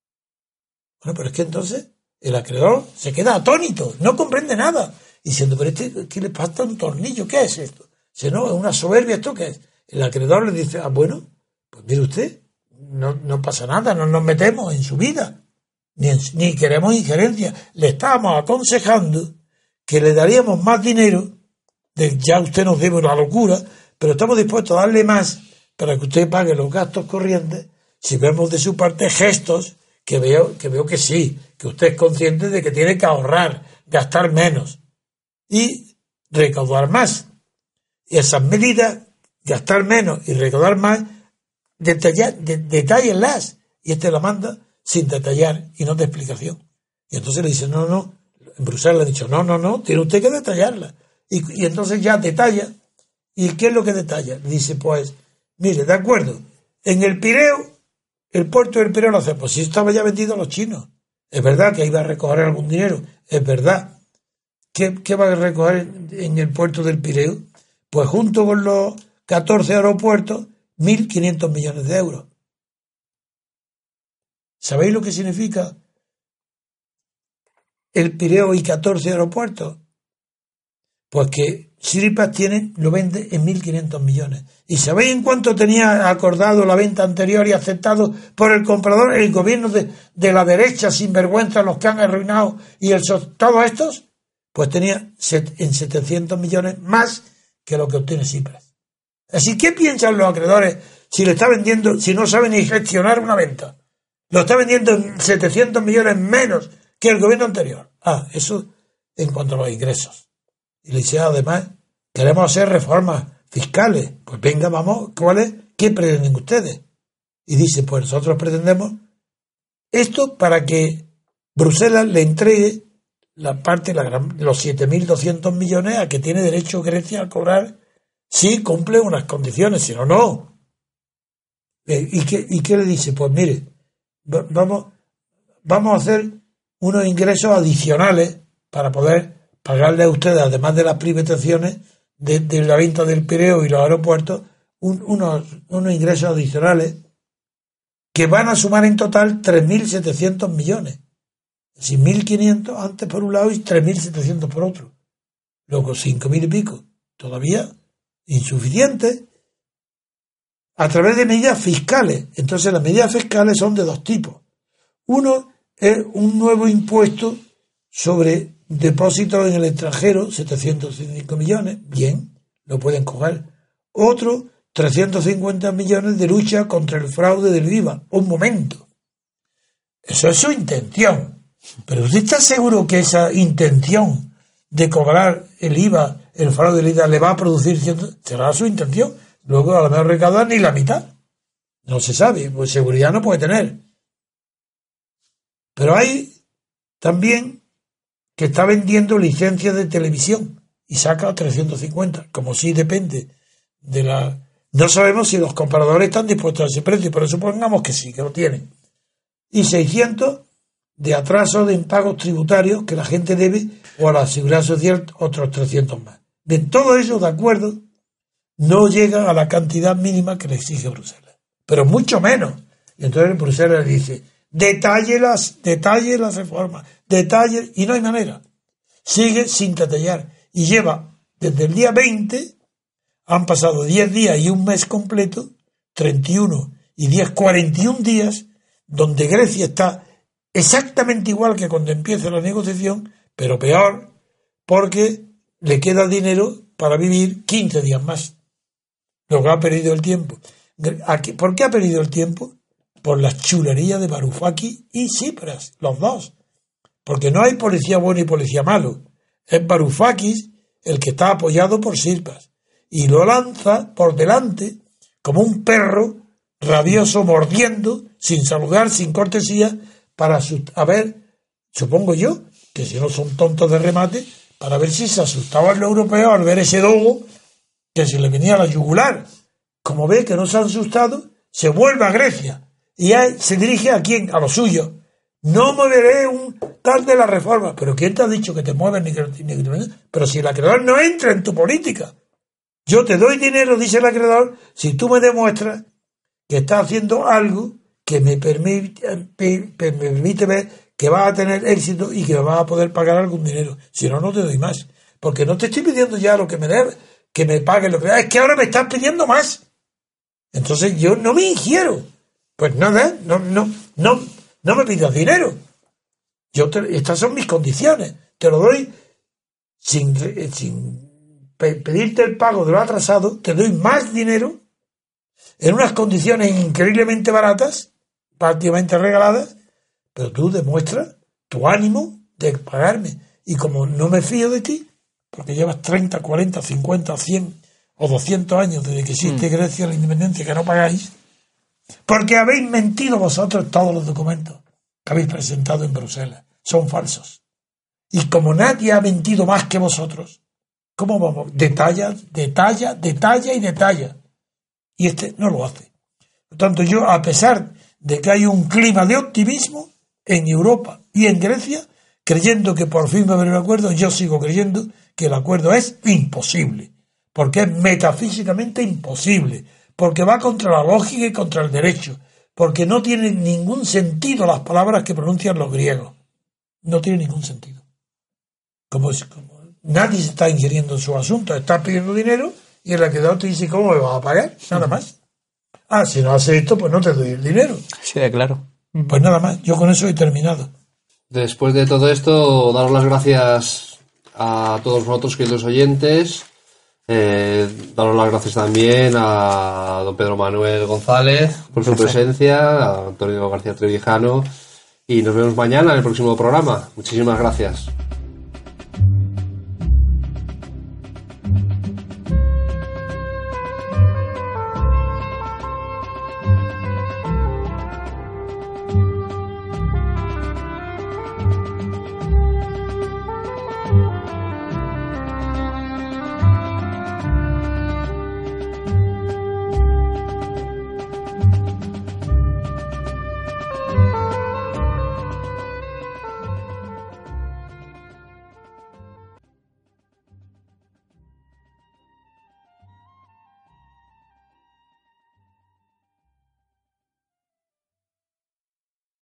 Bueno, pero es que entonces el acreedor se queda atónito, no comprende nada, diciendo, pero este, ¿qué le pasa un tornillo? ¿Qué es esto? Si no, es una soberbia, ¿esto qué es? El acreedor le dice, ah, bueno, pues mire usted, no, no pasa nada, no nos metemos en su vida, ni, en, ni queremos injerencia. Le estábamos aconsejando que le daríamos más dinero, de, ya usted nos debe una locura, pero estamos dispuestos a darle más para que usted pague los gastos corrientes, si vemos de su parte gestos que veo que veo que sí, que usted es consciente de que tiene que ahorrar, gastar menos y recaudar más. Y esas medidas, gastar menos y recaudar más, detallar, de, detállenlas. Y este la manda sin detallar y no de explicación. Y entonces le dice, no, no, en Bruselas le ha dicho, no, no, no, tiene usted que detallarla. Y, y entonces ya detalla. ¿Y qué es lo que detalla? Dice, pues, mire, de acuerdo, en el Pireo, el puerto del Pireo lo hacemos. Si estaba ya vendido a los chinos. Es verdad que iba a recoger algún dinero. Es verdad. ¿Qué, qué va a recoger en, en el puerto del Pireo? Pues junto con los catorce aeropuertos, mil quinientos millones de euros. ¿Sabéis lo que significa el Pireo y catorce aeropuertos? Pues que Siripas tiene, lo vende en mil quinientos millones. ¿Y sabéis en cuánto tenía acordado la venta anterior y aceptado por el comprador el gobierno de, de la derecha sinvergüenza, los que han arruinado y el todos estos? Pues tenía set, en setecientos millones más que lo que obtiene Siripas. Así, ¿qué piensan los acreedores si le está vendiendo, si no sabe ni gestionar una venta? Lo está vendiendo en setecientos millones menos que el gobierno anterior. Ah, eso en cuanto a los ingresos. Y le dice, además, queremos hacer reformas fiscales. Pues venga, vamos, ¿cuáles? ¿Qué pretenden ustedes? Y dice, pues nosotros pretendemos esto para que Bruselas le entregue la parte, la, los siete mil doscientos millones a que tiene derecho Grecia a cobrar si cumple unas condiciones, si no, no. Eh, ¿y, qué, ¿Y qué le dice? Pues mire, va, vamos, vamos a hacer unos ingresos adicionales para poder pagarle a ustedes, además de las privatizaciones de, de la venta del Pireo y los aeropuertos, un, unos, unos ingresos adicionales que van a sumar en total tres mil setecientos millones. Es decir, mil quinientos antes por un lado y tres mil setecientos por otro. Luego cinco mil y pico. Todavía insuficiente. A través de medidas fiscales. Entonces las medidas fiscales son de dos tipos. Uno es un nuevo impuesto sobre depósitos en el extranjero, setecientos cinco millones. Bien, lo pueden coger. Otro, trescientos cincuenta millones de lucha contra el fraude del I V A. Un momento. Eso es su intención. Pero ¿usted está seguro que esa intención de cobrar el I V A, el fraude del I V A, le va a producir cierto? Será su intención. Luego a lo mejor recaudar ni la mitad. No se sabe, pues seguridad no puede tener. Pero hay también que está vendiendo licencias de televisión y saca trescientos cincuenta, como si depende de la... No sabemos si los compradores están dispuestos a ese precio, pero supongamos que sí, que lo tienen. Y seiscientos de atraso de pagos tributarios que la gente debe, o a la Seguridad Social otros trescientos más. De todo eso, de acuerdo, no llega a la cantidad mínima que le exige Bruselas, pero mucho menos. Y entonces Bruselas le dice, detalle las, detalle las reformas, detalle, y no hay manera. Sigue sin detallar. Y lleva, desde el día veinte, han pasado diez días y un mes completo, treinta y uno y diez, cuarenta y un días, donde Grecia está exactamente igual que cuando empieza la negociación, pero peor, porque le queda dinero para vivir quince días más. Lo que ha perdido el tiempo. ¿Por qué ha perdido el tiempo? Por las chulerías de Varoufakis y Tsipras, los dos. Porque no hay policía bueno y policía malo. Es Varoufakis el que está apoyado por Tsipras. Y lo lanza por delante como un perro rabioso mordiendo, sin saludar, sin cortesía, para a ver, supongo yo, que si no son tontos de remate, para ver si se asustaban los europeos al ver ese dogo que se le venía a la yugular. Como ve que no se han asustado, se vuelve a Grecia y ahí se dirige a quién, a los suyos. No moveré un tal de la reforma. Pero ¿quién te ha dicho que te mueven? Ni que, ni que, pero si el acreedor no entra en tu política. Yo te doy dinero, dice el acreedor, si tú me demuestras que estás haciendo algo que me permite, me permite ver que vas a tener éxito y que vas a poder pagar algún dinero. Si no, no te doy más. Porque no te estoy pidiendo ya lo que me debes, que me pagues lo que es que ahora me estás pidiendo más. Entonces yo no me ingiero. Pues nada, no, no, no, no me pidas dinero. Yo te, estas son mis condiciones. Te lo doy sin, sin pedirte el pago de lo atrasado, te doy más dinero en unas condiciones increíblemente baratas, prácticamente regaladas, pero tú demuestras tu ánimo de pagarme. Y como no me fío de ti, porque llevas treinta, cuarenta, cincuenta, cien o doscientos años desde que existe mm. Grecia, la independencia, que no pagáis, porque habéis mentido vosotros todos los documentos que habéis presentado en Bruselas. Son falsos. Y como nadie ha mentido más que vosotros, ¿cómo vamos? Detalla, detalla, detalla y detalla. Y este no lo hace. Por tanto, yo, a pesar de que hay un clima de optimismo en Europa y en Grecia, creyendo que por fin va a haber un acuerdo, yo sigo creyendo que el acuerdo es imposible, porque es metafísicamente imposible, porque va contra la lógica y contra el derecho, porque no tiene ningún sentido las palabras que pronuncian los griegos. No tiene ningún sentido. Como, como nadie se está ingiriendo en su asunto, está pidiendo dinero y el acreedor te dice, ¿cómo me vas a pagar? Nada más. Ah, si no haces esto, pues no te doy el dinero. Sí, claro. Pues nada más, yo con eso he terminado. Después de todo esto, daros las gracias a todos vosotros, queridos oyentes. Eh, daros las gracias también a don Pedro Manuel González por su presencia, a Antonio García Trevijano, y nos vemos mañana en el próximo programa. Muchísimas gracias.